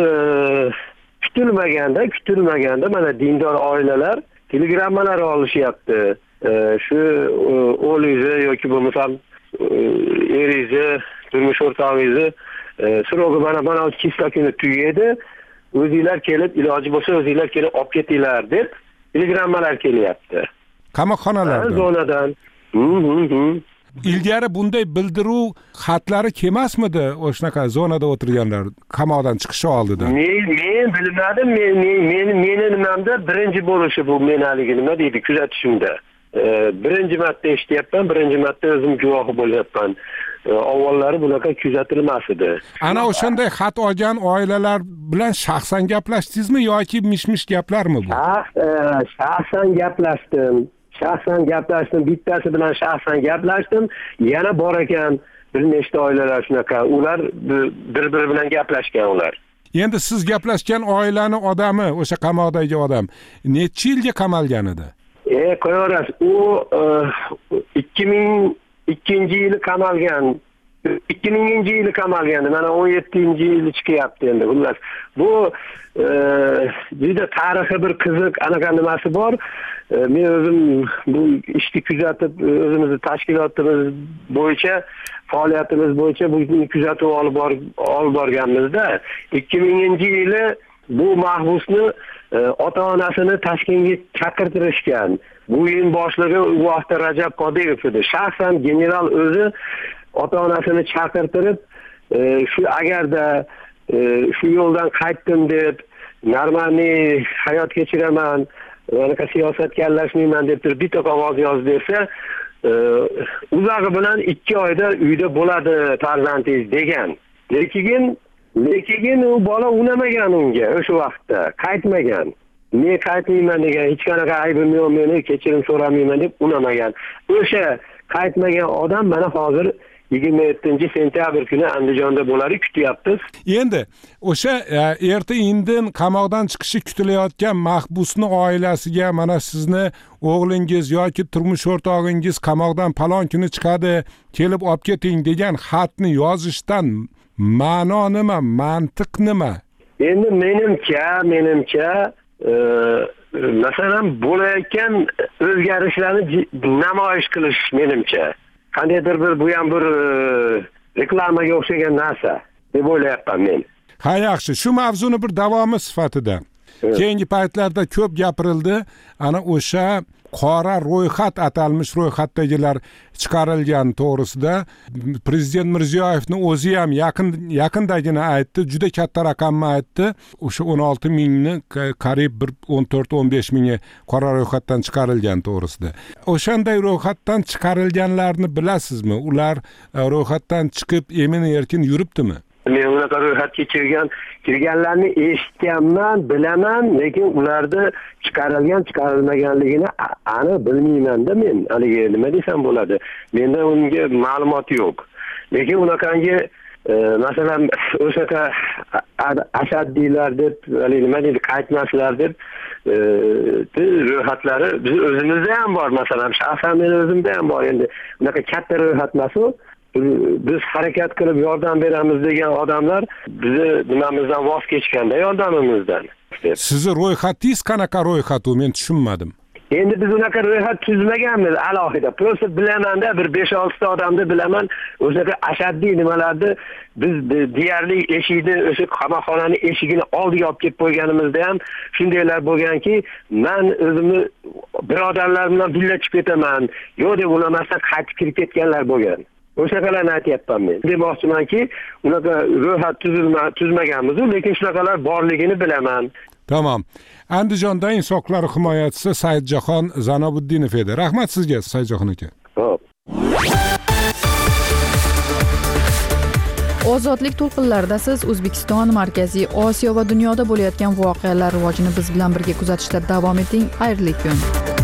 kutilmaganda mana dindor oilalar telegrammalar olishyapti. Shu o'g'lingizni yoki bo'lmasam eringizni, turmush o'rtog'ingizni srogi mana kisla kuni tugaydi. O'zinglar kelib, iloji bo'lsa o'zinglar kelib olib ketinglar deb telegrammalar kelyapti. Qamoqxonalardan. Zonadan. Ilgari bunday bildiruv xatlari kelmasmidi o'shanaqa zonada o'tirganlar qamoqdan chiqishi oldidan? Men bilmadim. Meni nimamda birinchi bo'lishi bu menaligi nima deydi, kuzatishimda. Birinchi marta eshityapman, birinchi marta o'zim guvohi bo'lyapman. Avvallari bunaqa kuzatilmas edi. Ana o'shanday xat olgan oilalar bilan shaxsan gaplashdingizmi yoki mish-mish gaplarmi bu? Shaxsan gaplashdim. Bittasi bilan shaxsan gaplashdim. Yana bor ekan bir nechta oilalar shunaqa. Ular bir-biri bilan gaplashgan ular. Endi siz gaplashgan oilani odami, o'sha qamoqdagi odam necha yilga qamalgan edi? Qo'yaverasiz. U 2002-yili qamalgan. 2000-yili qamalgandi. Mana 17-yili chiqyapti endi. Xullas, bu juda tarixiy bir qiziq anaqa nimasi bor. Men o'zim bu ishni kuzatib, o'zimizni tashkilotimiz bo'yicha, faoliyatimiz bo'yicha bu kuzatib olib borganmizda 2000-yili bu mahbusni ota-onasini Toshkentga chaqirtirishgan. Bu yil boshlig'i u vaqtda Rajab Qodirov edi. Shaxsan general o'zi ota-onasini chaqirtirib, shu agarda shu yo'ldan qaytdim deb, normalniy hayot kechiraman, anaqa siyosatga aralashmayman deb turib bitta qog'oz yozib bersa, uzog'i bilan 2 oyda uyda bo'ladi farzandingiz degan. Lekin u bola unamagan unga o'sha vaqtda, qaytmagan. Men qaytmayman degan, hech qanaqa aybim yo'q, meni kechirim so'ramayman deb unamagan. O'sha qaytmagan odam mana hozir 27-sentyabr kuni Andijonda bo'ladi, kutyapmiz. Endi o'sha erta-indin qamoqdan chiqishi kutilayotgan mahbusning oilasiga mana sizni o'g'lingiz yoki turmush o'rtog'ingiz qamoqdan palon kuni chiqadi, kelib olib keting degan xatni yozishdan ma'no nima, mantiq nima? Endi menimcha masalan bo'layotgan o'zgarishlarni namoyish qilish menimcha. Qandaydir bu ham bir reklamaga o'xshagan narsa deb o'ylayapman men. Ha, yaxshi, shu mavzuni bir davomi sifatida. Keyingi paytlarda ko'p gapirildi. Ana o'sha qora ro'yxat atalmish ro'yxatdagilar chiqarilgan to'g'risida prezident Mirziyoyevning o'zi ham yaqindagina aytdi, juda katta raqamni aytdi. O'sha 16 mingni qariyb 14-15 mingi qora ro'yxatdan chiqarilgan to'g'risida. O'shanday ro'yxatdan chiqarilganlarni bilasizmi? Ular ro'yxatdan chiqib emin-erkin yuribdimi? Men unaqa ro'yxatga kirganlarni eshitganman, bilaman, lekin ularni chiqarilmaganligini aniq bilmayman-da men. Haligi nima desam bo'ladi? Menda unga ma'lumot yo'q. Lekin unaqangi masalan o'shaqa ashaddiylar deb, nima deydi, qaytmaslar deb ro'yxatlari biz o'zimizda ham bor. Masalan, shaxsan men o'zimda ham bor. Endi unaqa katta ro'yxat emas-ku. Biz harakat qilib yordam beramiz degan odamlar bizni nimamizdan voz kechganda yordamimizdan. Sizni ro'yxatingiz qanaqa ro'yxat u? Men tushunmadim. Endi biz unaqa ro'yxat tuzmaganmiz alohida. Prosta bilamanda bir 5-6 ta odamni bilaman. O'shaqa ashaddiy nimalarni biz deyarli eshikni, o'sha qamoqxonaning eshigini oldiga olib kelib qo'yganimizda ham shundaylar bo'lganki, men o'zimni birodarlar bilan birga chiqib ketaman, yo'q deb ulamasdan qaytib kirib ketganlar bo'lgan. o'shaqalarni aytyapman men. Demoqchimanki, unaqa ro'yxat tuzmaganmiz, lekin shunaqalar borligini bilaman. Tamam. Andijonda inson huquqlari himoyachisi Saidjahon Zanobuddinov edi. Rahmat sizga, Saidjahon aka. Xo'p. Ozodlik to'lqinlarida siz O'zbekiston, Markaziy Osiyo va dunyoda bo'layotgan voqealar rivojini biz bilan birga kuzatishda davom eting. Xayrli kun.